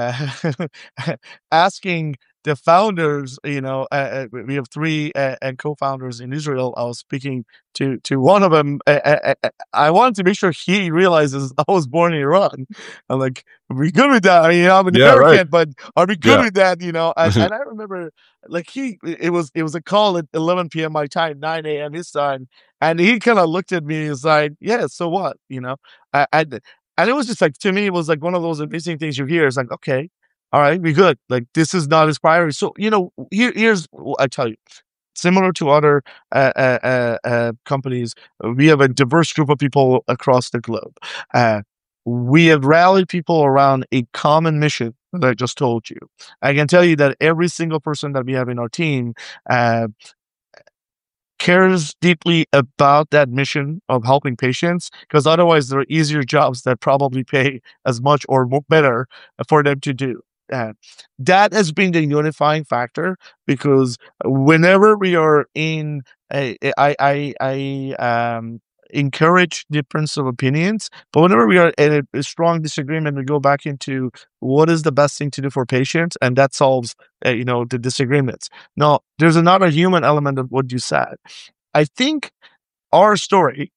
asking the founders. We have three co-founders in Israel. I was speaking to one of them. I wanted to make sure he realizes I was born in Iran. I'm like, are we good with that? I'm an American, right. But are we good with that? And I remember, like, it was a call at 11 p.m. my time, 9 a.m. his time, and he kind of looked at me and was like, "Yeah, so what?" And it was just like, to me, it was like one of those amazing things you hear. It's like, okay, all right, we good. Like, this is not his priority. So here's I tell you. Similar to other companies, we have a diverse group of people across the globe. We have rallied people around a common mission that I just told you. I can tell you that every single person that we have in our team cares deeply about that mission of helping patients, because otherwise there are easier jobs that probably pay as much or more better for them to do. that has been the unifying factor, because whenever we are in I encourage difference of opinions, but whenever we are in a strong disagreement, we go back into what is the best thing to do for patients, and that solves the disagreements. Now, there's another human element of what you said. I think our story,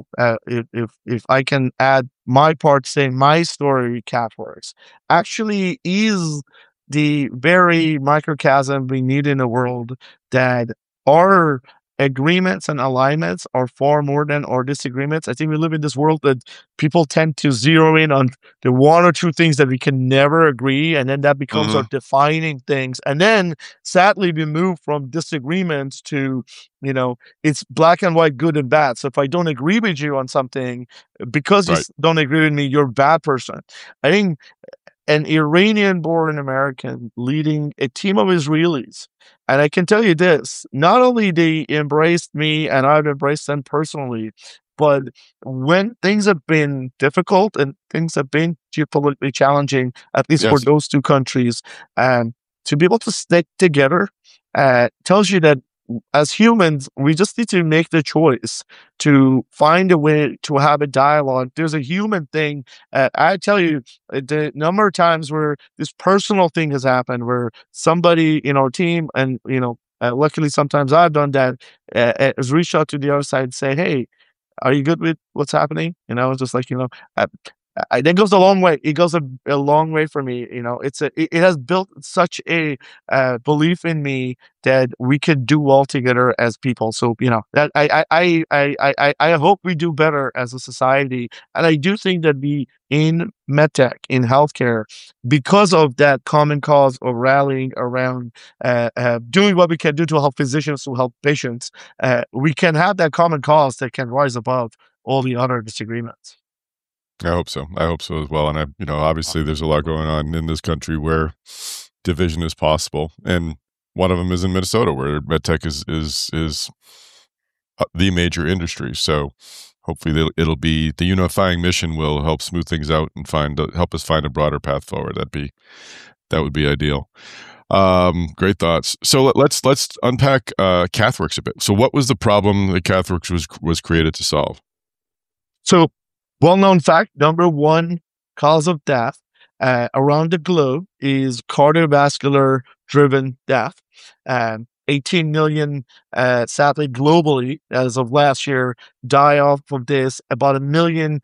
if I can add my part, saying my story, CathWorks, actually is the very microcosm we need in a world, that our agreements and alignments are far more than our disagreements. I think we live in this world that people tend to zero in on the one or two things that we can never agree, and then that becomes our Mhm. defining things. And then sadly, we move from disagreements to, it's black and white, good and bad. So if I don't agree with you on something, because you Right. don't agree with me, you're a bad person. I think an Iranian-born American leading a team of Israelis, and I can tell you this: not only they embraced me and I've embraced them personally, but when things have been difficult and things have been geopolitically challenging, at least for Yes. those two countries, and to be able to stick together, tells you that as humans, we just need to make the choice to find a way to have a dialogue. There's a human thing. I tell you, the number of times where this personal thing has happened, where somebody in our team, and luckily sometimes I've done that, has reached out to the other side and say, "Hey, are you good with what's happening?" It's just like, uh, that goes a long way. It goes a long way for me. It has built such a belief in me that we can do well together as people. So, that I hope we do better as a society. And I do think that we, in medtech, in healthcare, because of that common cause of rallying around doing what we can do to help physicians, to help patients, we can have that common cause that can rise above all the other disagreements. I hope so. I hope so as well. And obviously there's a lot going on in this country where division is possible. And one of them is in Minnesota, where medtech is the major industry. So hopefully it'll be the unifying mission will help smooth things out and help us find a broader path forward. That would be ideal. Great thoughts. So let's unpack CathWorks a bit. So what was the problem that CathWorks was created to solve? So, well-known fact, number one cause of death around the globe is cardiovascular-driven death. 18 million, sadly, globally, as of last year, die off of this. About 1 million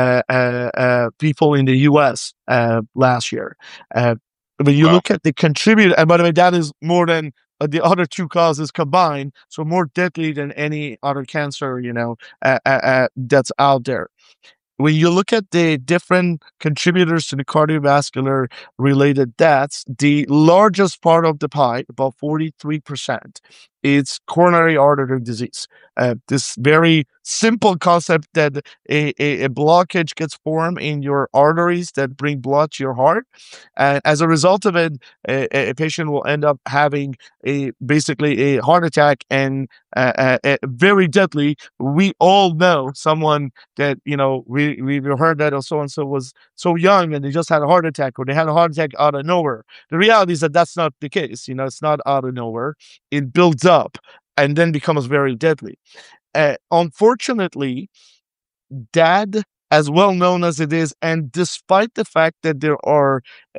people in the U.S. Last year. When you Wow. look at the contributor, and by the way, that is more than the other two causes combined, so more deadly than any other cancer, that's out there. When you look at the different contributors to the cardiovascular related deaths, the largest part of the pie, about 43%, is coronary artery disease. This very simple concept that a blockage gets formed in your arteries that bring blood to your heart. And as a result of it, a patient will end up having basically a heart attack, and very deadly. We all know someone that, we've heard that, so and so was so young and they just had a heart attack, or they had a heart attack out of nowhere. The reality is that that's not the case. It's not out of nowhere. It builds up and then becomes very deadly. Unfortunately, that, as well known as it is, and despite the fact that there are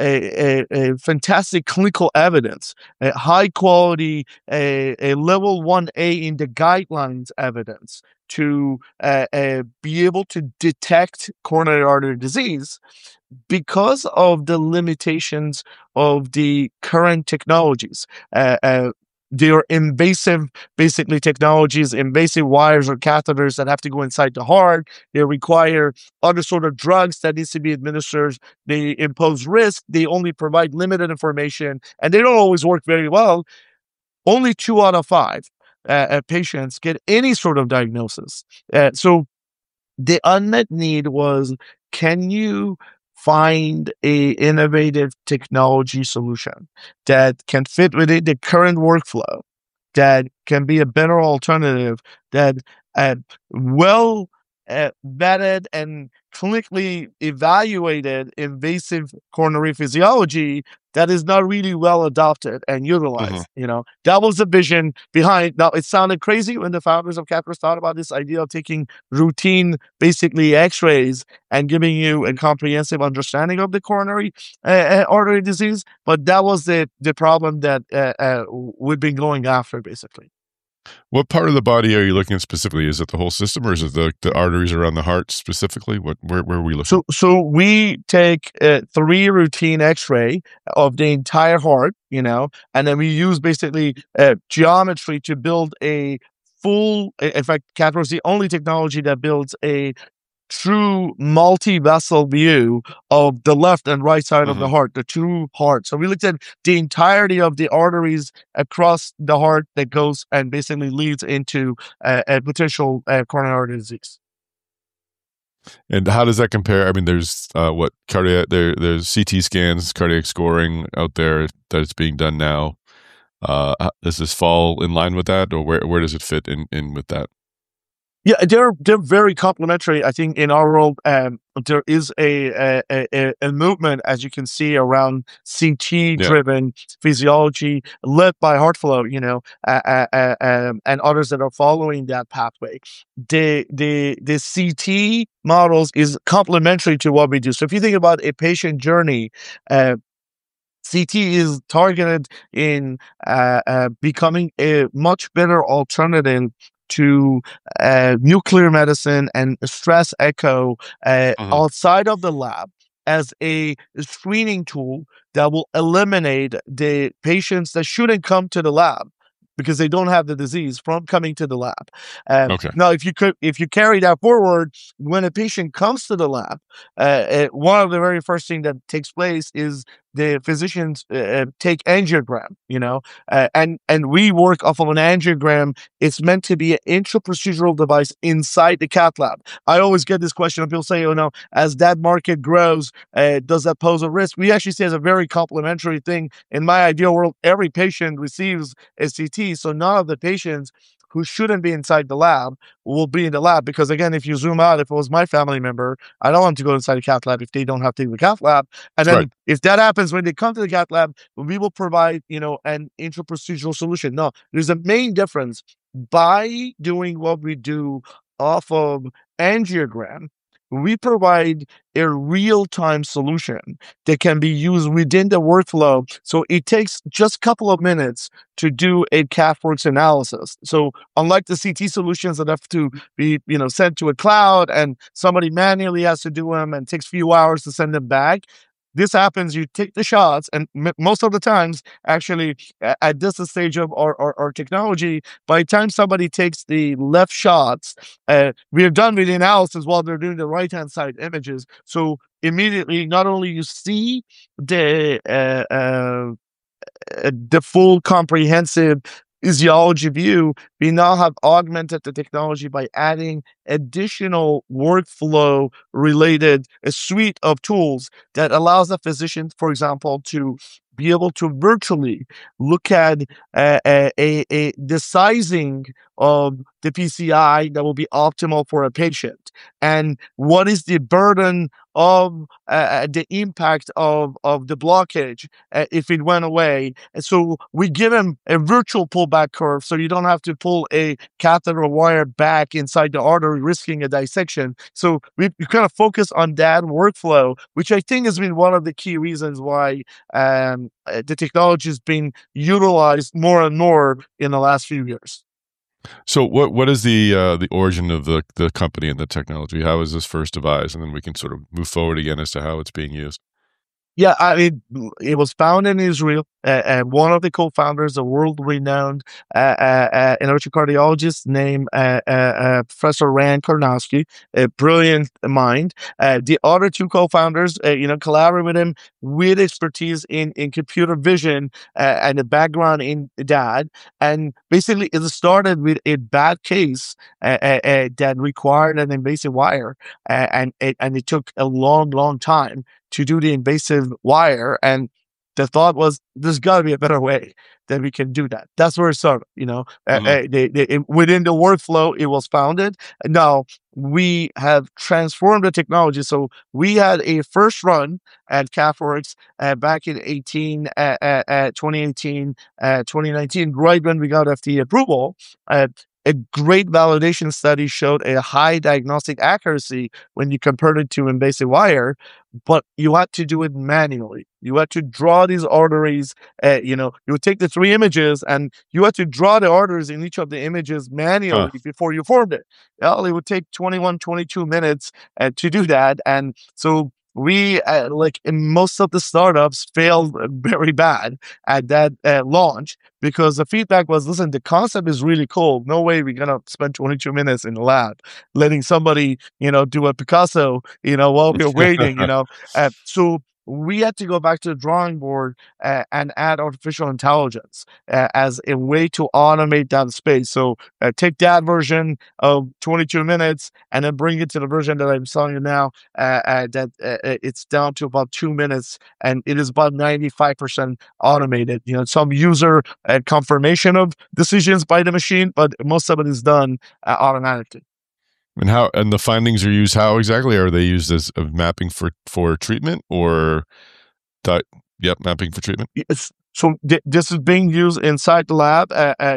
a fantastic clinical evidence, a high quality, a level 1A in the guidelines evidence to be able to detect coronary artery disease, because of the limitations of the current technologies. They are invasive, basically technologies, invasive wires or catheters that have to go inside the heart. They require other sort of drugs that needs to be administered. They impose risk. They only provide limited information, and they don't always work very well. Only 2 out of 5 patients get any sort of diagnosis. So the unmet need was, can you find a innovative technology solution that can fit within the current workflow, that can be a better alternative, that well vetted and clinically evaluated invasive coronary physiology that is not really well adopted and utilized. That was the vision behind. Now, it sounded crazy when the founders of CAT first thought about this idea of taking routine, basically X-rays, and giving you a comprehensive understanding of the coronary artery disease. But that was the problem that we've been going after, basically. What part of the body are you looking at specifically? Is it the whole system, or is it the arteries around the heart specifically? Where are we looking? So we take 3 routine X-ray of the entire heart, and then we use basically geometry to build a full. In fact, CAT is the only technology that builds a true multi-vessel view of the left and right side of the heart, the true heart. So we looked at the entirety of the arteries across the heart that goes and basically leads into a potential coronary artery disease. And how does that compare? I mean, there's there's CT scans, cardiac scoring out there that is being done now. Does this fall in line with that, or where does it fit in with that? Yeah, they're very complementary. I think in our world, there is a movement, as you can see, around CT-driven physiology led by HeartFlow, and others that are following that pathway. The CT models is complementary to what we do. So if you think about a patient journey, CT is targeted in becoming a much better alternative to nuclear medicine and stress echo outside of the lab as a screening tool that will eliminate the patients that shouldn't come to the lab because they don't have the disease from coming to the lab. Now, if you carry that forward, when a patient comes to the lab, one of the very first things that takes place is the physicians take angiogram, and we work off of an angiogram. It's meant to be an intraprocedural device inside the cath lab. I always get this question, and people say, as that market grows, does that pose a risk? We actually see it as a very complementary thing. In my ideal world, every patient receives a CT, so none of the patients who shouldn't be inside the lab will be in the lab. Because again, if you zoom out, if it was my family member, I don't want to go inside the cath lab if they don't have to go to the cath lab. And then if that happens when they come to the cath lab, we will provide, an intraprocedural solution. No, there's a main difference. By doing what we do off of angiogram, we provide a real-time solution that can be used within the workflow. So it takes just a couple of minutes to do a CathWorks analysis. So unlike the CT solutions that have to be, sent to a cloud and somebody manually has to do them and takes a few hours to send them back, this happens, you take the shots, and most of the times, actually, at this stage of our technology, by the time somebody takes the left shots, we are done with the analysis while they're doing the right-hand side images. So immediately, not only you see the full comprehensive physiology view, we now have augmented the technology by adding additional workflow related a suite of tools that allows the physician, for example, to be able to virtually look at the sizing of the PCI that will be optimal for a patient, and what is the burden of the impact of the blockage if it went away. And so we give them a virtual pullback curve, so you don't have to pull a catheter wire back inside the artery, risking a dissection. So we kind of focus on that workflow, which I think has been one of the key reasons why the technology has been utilized more and more in the last few years. So what is the origin of the company and the technology? How was this first devised? And then we can sort of move forward again as to how it's being used. Yeah, I mean, it was founded in Israel. One of the co-founders, a world-renowned interventional cardiologist named Professor Ran Karnowski, a brilliant mind. The other 2 co-founders, collaborated with him with expertise in computer vision and a background in that. And basically, it started with a bad case that required an invasive wire, and it took a long, long time to do the invasive wire, and the thought was there's got to be a better way that we can do that. That's where it started. Within the workflow, it was founded. Now, we have transformed the technology. So we had a first run at CalfWorks back in 2018, 2019, right when we got FDA approval. A great validation study showed a high diagnostic accuracy when you compared it to invasive wire, but you had to do it manually. You had to draw these arteries. You would take the 3 images and you had to draw the arteries in each of the images manually before you formed it. Well, it would take 21, 22 minutes to do that. And so we, like in most of the startups, failed very bad at that launch because the feedback was, listen, the concept is really cool. No way we're going to spend 22 minutes in the lab letting somebody, do a Picasso, while we're waiting, So we had to go back to the drawing board and add artificial intelligence as a way to automate that space. So take that version of 22 minutes and then bring it to the version that I'm selling you now that it's down to about 2 minutes, and it is about 95% automated. Some user confirmation of decisions by the machine, but most of it is done automatically. And the findings are used how exactly? Are they used as mapping for treatment or mapping for treatment? So this is being used inside the lab.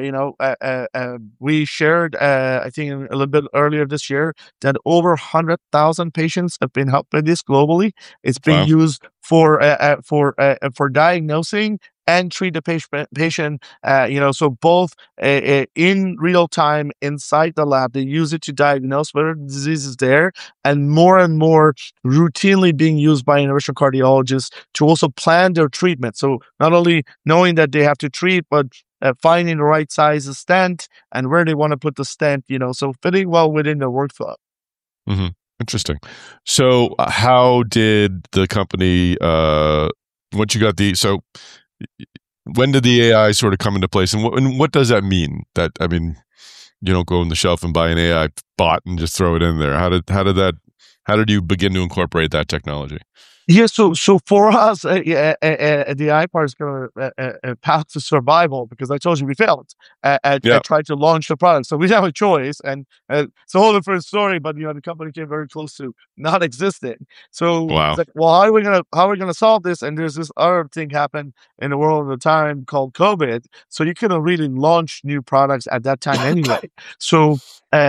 We shared, I think a little bit earlier this year, that over 100,000 patients have been helped by this globally. It's being used for diagnosing and treat the patient. So both in real time inside the lab, they use it to diagnose whether the disease is there, and more routinely being used by interventional cardiologists to also plan their treatment. So not only knowing that they have to treat, but finding the right size of stent and where they want to put the stent, so fitting well within the workflow. Mm-hmm. Interesting. So how did the company, once you got when did the AI sort of come into place, and what does that mean? You don't go on the shelf and buy an AI bot and just throw it in there. How did you begin to incorporate that technology? Yeah, so for us, the AI part is going to path to survival, because I told you we failed at trying to launch the product. So we have a choice, and it's a whole different story. But the company came very close to not existing. So it's like, well, how are we gonna solve this? And there's this other thing happened in the world at the time called COVID. So you couldn't really launch new products at that time anyway. So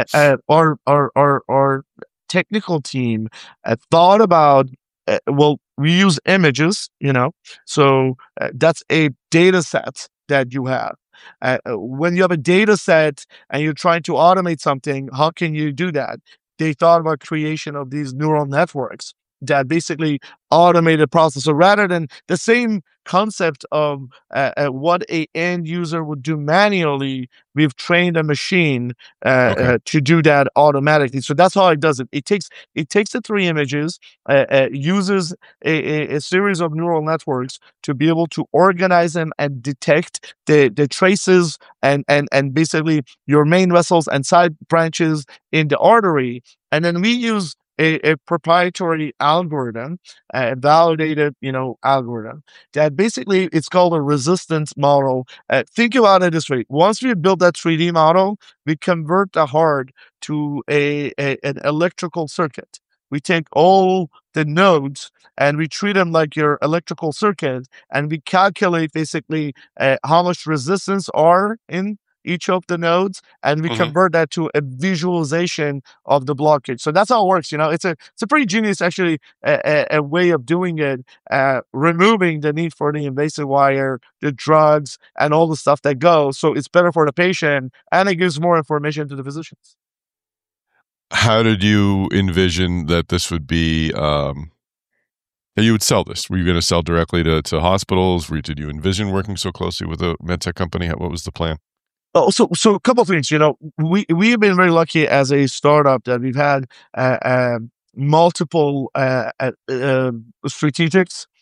our technical team thought about. We use images, so that's a data set that you have. When you have a data set and you're trying to automate something, how can you do that? They thought about creation of these neural networks that basically automated process. So rather than the same concept of what a end user would do manually, we've trained a machine to do that automatically. So that's how it does it. It takes the 3 images, uses a series of neural networks to be able to organize them and detect the traces and basically your main vessels and side branches in the artery. And then we use a proprietary algorithm, a validated, algorithm that basically it's called a resistance model. Think about it this way: once we build that 3D model, we convert the heart to an electrical circuit. We take all the nodes and we treat them like your electrical circuit, and we calculate basically how much resistance are in each of the nodes, and we convert that to a visualization of the blockage. So that's how it works. It's a pretty genius, actually, a way of doing it, removing the need for the invasive wire, the drugs, and all the stuff that goes. So it's better for the patient, and it gives more information to the physicians. How did you envision that this would be? You would sell this? Were you going to sell directly to hospitals? Did you envision working so closely with a medtech company? What was the plan? Oh, so a couple of things. We have been very lucky as a startup that we've had multiple strategics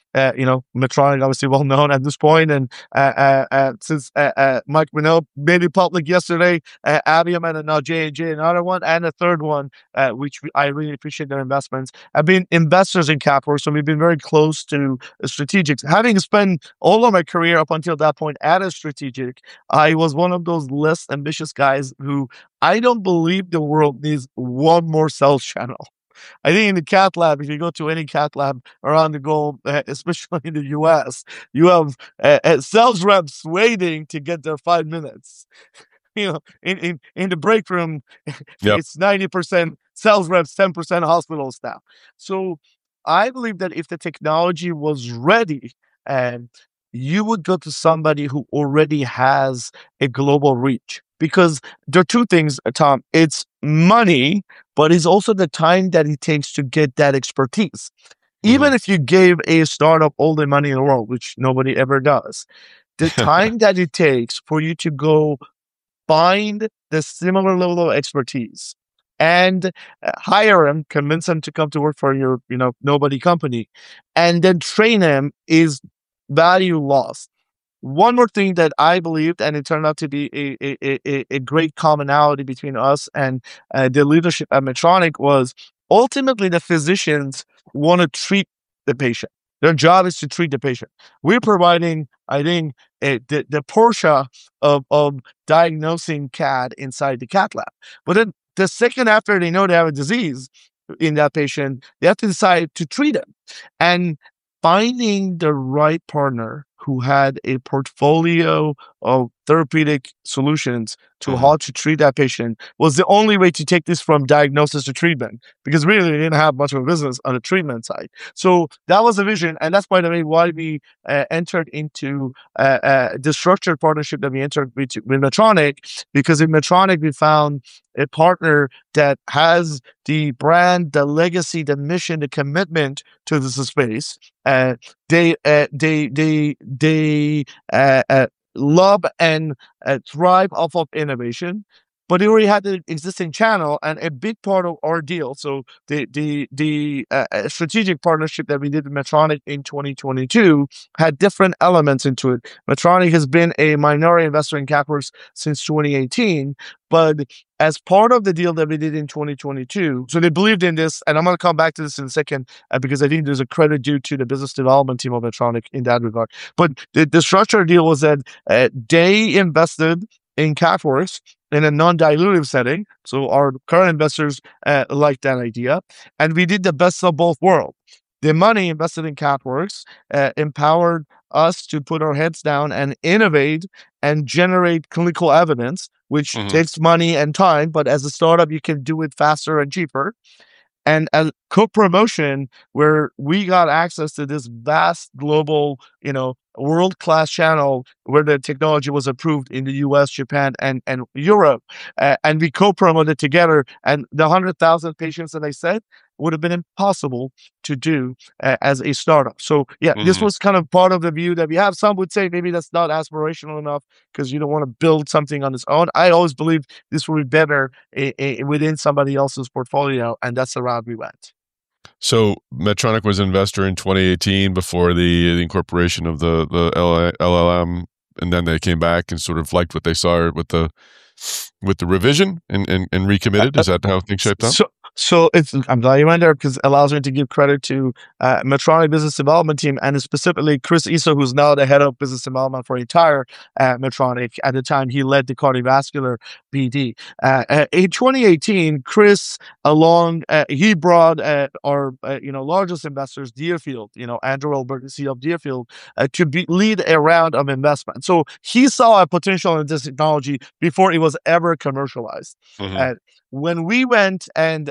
Medtronic obviously well known at this point, and since Mike Minot made it public yesterday, Aviom and now J&J, another one, and a third one, which I really appreciate their investments, have been investors in CapWorks, so we've been very close to strategics. Having spent all of my career up until that point at a strategic, I was one of those less ambitious guys who I don't believe the world needs one more sales channel. I think in the cath lab, if you go to any cath lab around the globe, especially in the US, you have sales reps waiting to get their 5 minutes. In the break room, Yep. it's 90% sales reps, 10% hospital staff. So I believe that if the technology was ready, you would go to somebody who already has a global reach. Because there are two things, Tom. It's money, but it's also the time that it takes to get that expertise. Even if you gave a startup all the money in the world, which nobody ever does, the time that it takes for you to go find the similar level of expertise and hire them, convince them to come to work for your, nobody company, and then train them is value lost. One more thing that I believed, and it turned out to be a great commonality between us and the leadership at Medtronic, was ultimately the physicians want to treat the patient. Their job is to treat the patient. We're providing, I think, the Porsche of diagnosing CAD inside the cath lab. But then the second after they know they have a disease in that patient, they have to decide to treat them. And finding the right partner who had a portfolio of therapeutic solutions to how to treat that patient was the only way to take this from diagnosis to treatment, because really they didn't have much of a business on the treatment side. So that was the vision, and that's, by the way, why we entered into the structured partnership that we entered with Medtronic, because in Medtronic we found a partner that has the brand, the legacy, the mission, the commitment to this space. They love and thrive off of innovation, but they already had the existing channel, and a big part of our deal. So the strategic partnership that we did with Medtronic in 2022 had different elements into it. Medtronic has been a minority investor in CapWorks since 2018, but as part of the deal that we did in 2022, so they believed in this, and I'm going to come back to this in a second because I think there's a credit due to the business development team of Medtronic in that regard. But the structured deal was that they invested in CapWorks in a non-dilutive setting. So our current investors liked that idea. And we did the best of both worlds. The money invested in CapWorks empowered us to put our heads down and innovate and generate clinical evidence, which takes money and time, but as a startup, you can do it faster and cheaper. And a co-promotion where we got access to this vast global, world-class channel where the technology was approved in the US, Japan, and Europe. And we co-promoted together. And the 100,000 patients that I said would have been impossible to do as a startup. So this was kind of part of the view that we have. Some would say maybe that's not aspirational enough because you don't want to build something on its own. I always believe this would be better within somebody else's portfolio, and that's the route we went. So Medtronic was an investor in 2018 before the incorporation of the LLM, and then they came back and sort of liked what they saw with the revision and recommitted. Is that how things shaped up? So I'm glad you went there because it allows me to give credit to Medtronic business development team, and specifically Chris Issa, who's now the head of business development for entire Medtronic. At the time, he led the cardiovascular BD. In 2018, Chris, he brought our largest investors, Deerfield, Andrew Alberti, CEO of Deerfield, to lead a round of investment. So he saw a potential in this technology before it was ever commercialized. When we went and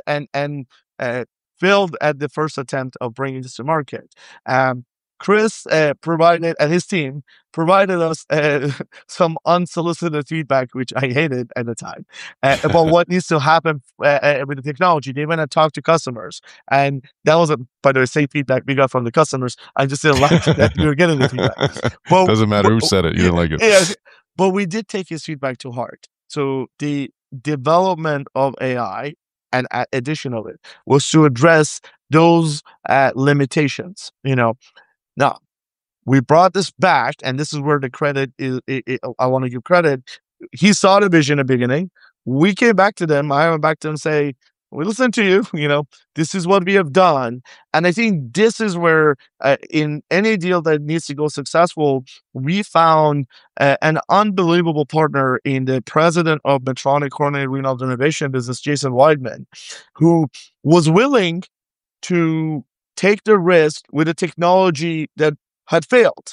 failed at the first attempt of bringing this to market, Chris provided, and his team provided us some unsolicited feedback, which I hated at the time, about what needs to happen with the technology. They went and talked to customers, and that was, by the way, same feedback we got from the customers. I just didn't like that we were getting the feedback. But, doesn't matter who said it, you didn't like it. Yeah, but we did take his feedback to heart. So the development of AI and addition of it was to address those limitations. Now, we brought this back, and this is where the credit is. I want to give credit. He saw the vision at the beginning. We came back to them. I went back to them and say, we listen to you. This is what we have done. And I think this is where, in any deal that needs to go successful, we found an unbelievable partner in the president of Medtronic Coronary Renal Denervation business, Jason Weidman, who was willing to take the risk with a technology that had failed.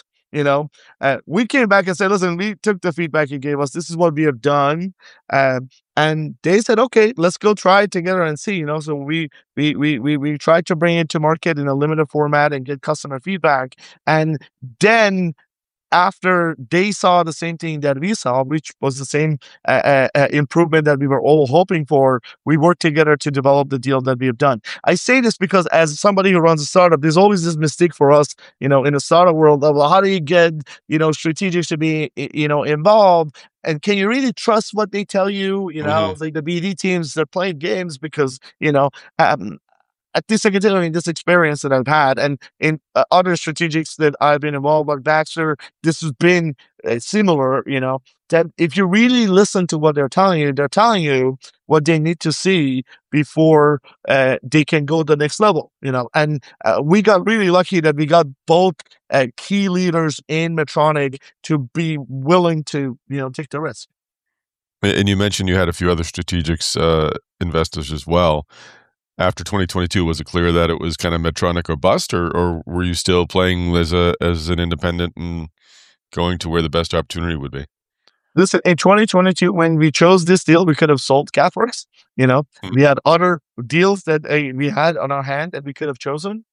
We came back and said, listen, we took the feedback you gave us. This is what we have done. And they said, okay, let's go try it together and see. So we tried to bring it to market in a limited format and get customer feedback. And then after they saw the same thing that we saw, which was the same improvement that we were all hoping for, we worked together to develop the deal that we have done. I say this because as somebody who runs a startup, there's always this mistake for us, in the startup world of how do you get, strategics to be, involved? And can you really trust what they tell you? Like the BD teams, they're playing games because, at least I can tell you this experience that I've had, and in other strategics that I've been involved with Baxter, this has been similar, that if you really listen to what they're telling you what they need to see before they can go to the next level, and we got really lucky that we got both key leaders in Medtronic to be willing to, take the risk. And you mentioned you had a few other strategics, investors as well. After 2022, was it clear that it was kind of Medtronic or bust, or were you still playing as an independent and going to where the best opportunity would be? Listen, in 2022, when we chose this deal, we could have sold CathWorks. We had other deals that we had on our hand that we could have chosen.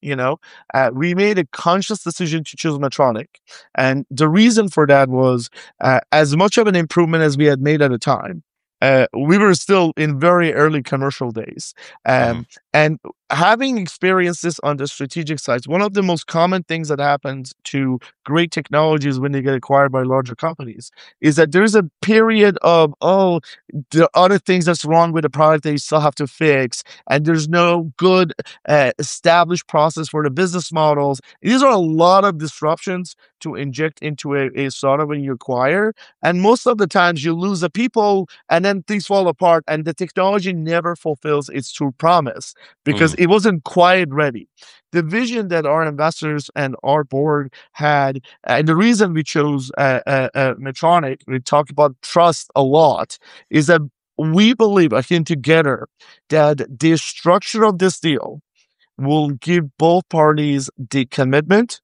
We made a conscious decision to choose Medtronic. And the reason for that was as much of an improvement as we had made at the time. We were still in very early commercial days. And having experienced this on the strategic side, one of the most common things that happens to great technologies when they get acquired by larger companies is that there's a period of, there are other things that's wrong with the product that you still have to fix. And there's no good established process for the business models. These are a lot of disruptions to inject into a startup when you acquire. And most of the times you lose the people and then things fall apart and the technology never fulfills its true promise because it wasn't quite ready. The vision that our investors and our board had, and the reason we chose Medtronic, we talk about trust a lot, is that we believe, I think together, that the structure of this deal will give both parties the commitment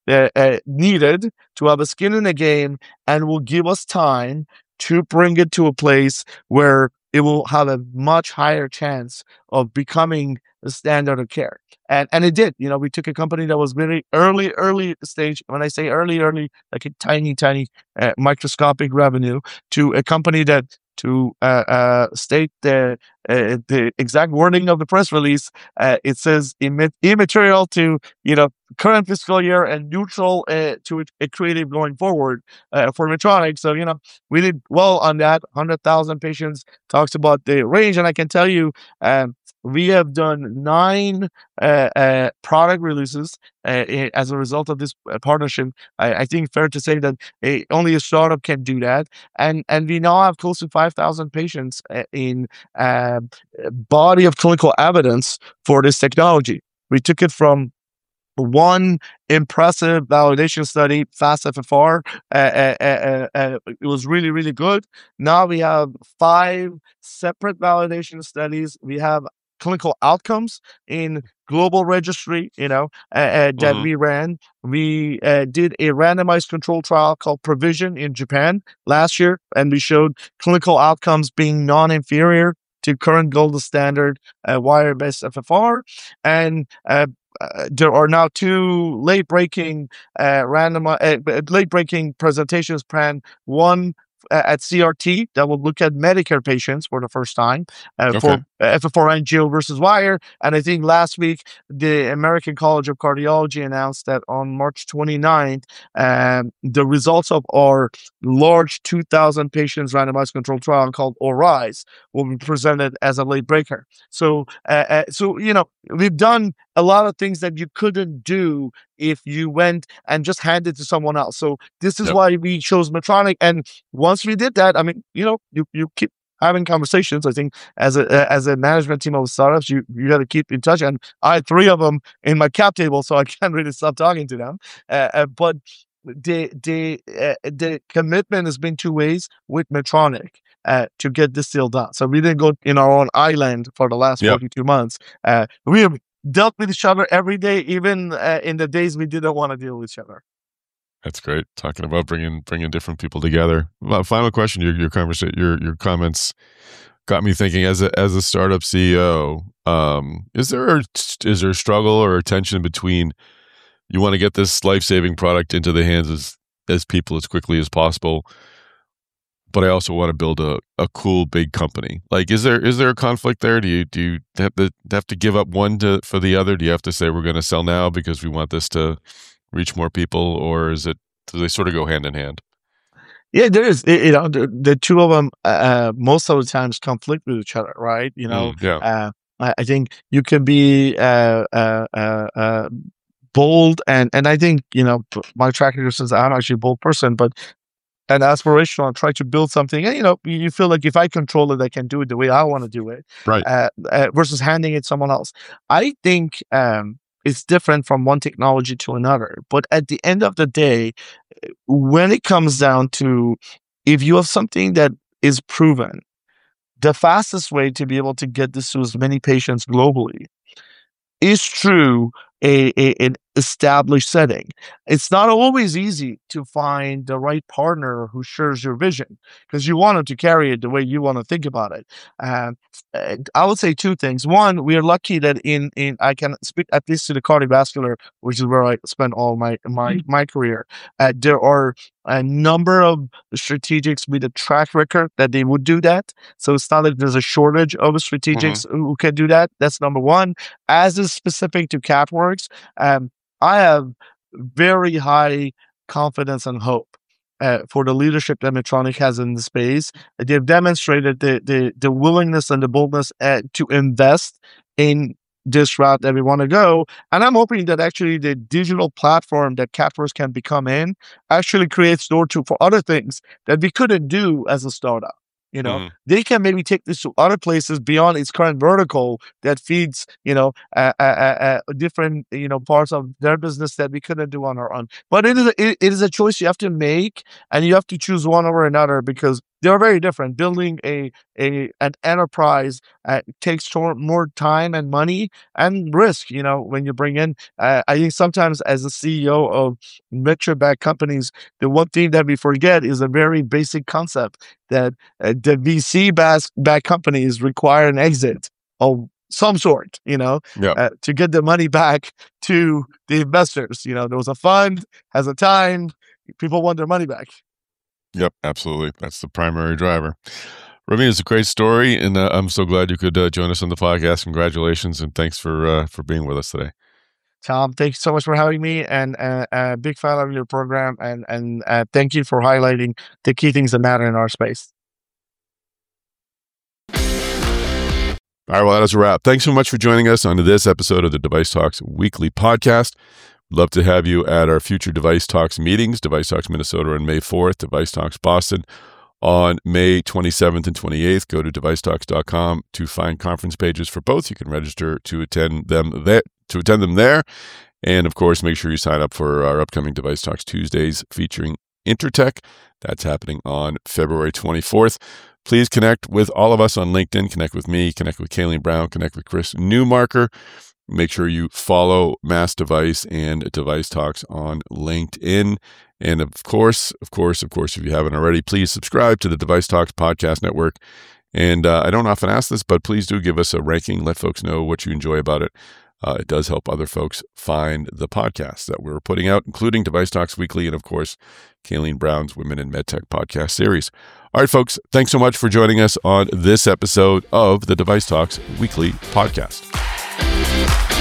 needed to have a skin in the game and will give us time to bring it to a place where it will have a much higher chance of becoming the standard of care. And it did. We took a company that was very early stage. When I say early, like a tiny microscopic revenue, to a company that, to state the exact wording of the press release, it says immaterial to current fiscal year and neutral to a creative going forward for Medtronic. So we did well on that. 100,000 patients, talks about the range, and I can tell you we have done 9 product releases as a result of this partnership. I think fair to say that only a startup can do that, and we now have close to 5,000 patients in body of clinical evidence for this technology. We took it from one impressive validation study, FAST-FFR. It was really, really good. Now we have 5 separate validation studies. We have clinical outcomes in global registry, that we ran. We did a randomized control trial called Provision in Japan last year, and we showed clinical outcomes being non-inferior to current gold standard wire-based FFR. And there are now 2 late-breaking presentations planned. One at CRT that will look at Medicare patients for the first time for FFR angio versus wire. And I think last week, the American College of Cardiology announced that on March 29th, the results of our large 2,000 patients randomized control trial called ORISE will be presented as a late breaker. So, we've done a lot of things that you couldn't do if you went and just handed to someone else. So this is why we chose Medtronic. And once we did that, I mean, you keep having conversations. I think as a management team of startups, you got to keep in touch. And I had 3 of them in my cap table, so I can't really stop talking to them. But the commitment has been 2 ways with Medtronic to get this deal done. So we didn't go in our own island for the last 42 months. We have dealt with each other every day, even in the days we didn't want to deal with each other. That's great. Talking about bringing different people together. Well, final question. Your conversation, your comments got me thinking. As a startup CEO, is there a struggle or a tension between you want to get this life-saving product into the hands as people as quickly as possible, but I also want to build a cool big company? Like, is there a conflict there? Do you have to give up one for the other? Do you have to say we're going to sell now because we want this to reach more people, or do they sort of go hand in hand? Yeah, there is. The 2 of them most of the times conflict with each other, right? I think you can be bold, and I think my track record says I'm actually a bold person, but and aspirational, and try to build something. And you feel like if I control it, I can do it the way I want to do it, right? Versus handing it to someone else. I think it's different from one technology to another. But at the end of the day, when it comes down to if you have something that is proven, the fastest way to be able to get this to as many patients globally is through an established setting. It's not always easy to find the right partner who shares your vision, because you want them to carry it the way you want to think about it. I would say 2 things. One, we are lucky that in I can speak at least to the cardiovascular, which is where I spent all my career. There are a number of strategics with a track record that they would do that. So it's not like there's a shortage of strategics who can do that. That's number 1. As is specific to CapWorks, I have very high confidence and hope for the leadership that Medtronic has in the space. They've demonstrated the willingness and the boldness to invest in this route that we want to go. And I'm hoping that actually the digital platform that CapWorks can become in actually creates door for other things that we couldn't do as a startup. They can maybe take this to other places beyond its current vertical that feeds, different, parts of their business that we couldn't do on our own. But it is a choice you have to make, and you have to choose one over another, because they're very different. Building an enterprise takes more time and money and risk. When you bring in, I think sometimes as a CEO of venture-backed companies, the one thing that we forget is a very basic concept that the VC-backed companies require an exit of some sort, to get the money back to the investors. There was a fund, has a time, people want their money back. Yep, absolutely. That's the primary driver. Ramin, it's a great story, and I'm so glad you could join us on the podcast. Congratulations, and thanks for being with us today. Tom, thank you so much for having me, and a big fan of your program, and thank you for highlighting the key things that matter in our space. All right, well, that is a wrap. Thanks so much for joining us on this episode of the Device Talks Weekly Podcast. We'd love to have you at our future Device Talks meetings, Device Talks Minnesota on May 4th, Device Talks Boston on May 27th and 28th. Go to devicetalks.com to find conference pages for both. You can register to attend them there. And of course, make sure you sign up for our upcoming Device Talks Tuesdays featuring Intertech. That's happening on February 24th. Please connect with all of us on LinkedIn. Connect with me, connect with Kayleen Brown, connect with Chris Newmarker. Make sure you follow Mass Device and Device Talks on LinkedIn. And of course, if you haven't already, please subscribe to the Device Talks Podcast Network. And I don't often ask this, but please do give us a ranking. Let folks know what you enjoy about it. It does help other folks find the podcasts that we're putting out, including Device Talks Weekly and, of course, Kayleen Brown's Women in MedTech podcast series. All right, folks, thanks so much for joining us on this episode of the Device Talks Weekly Podcast.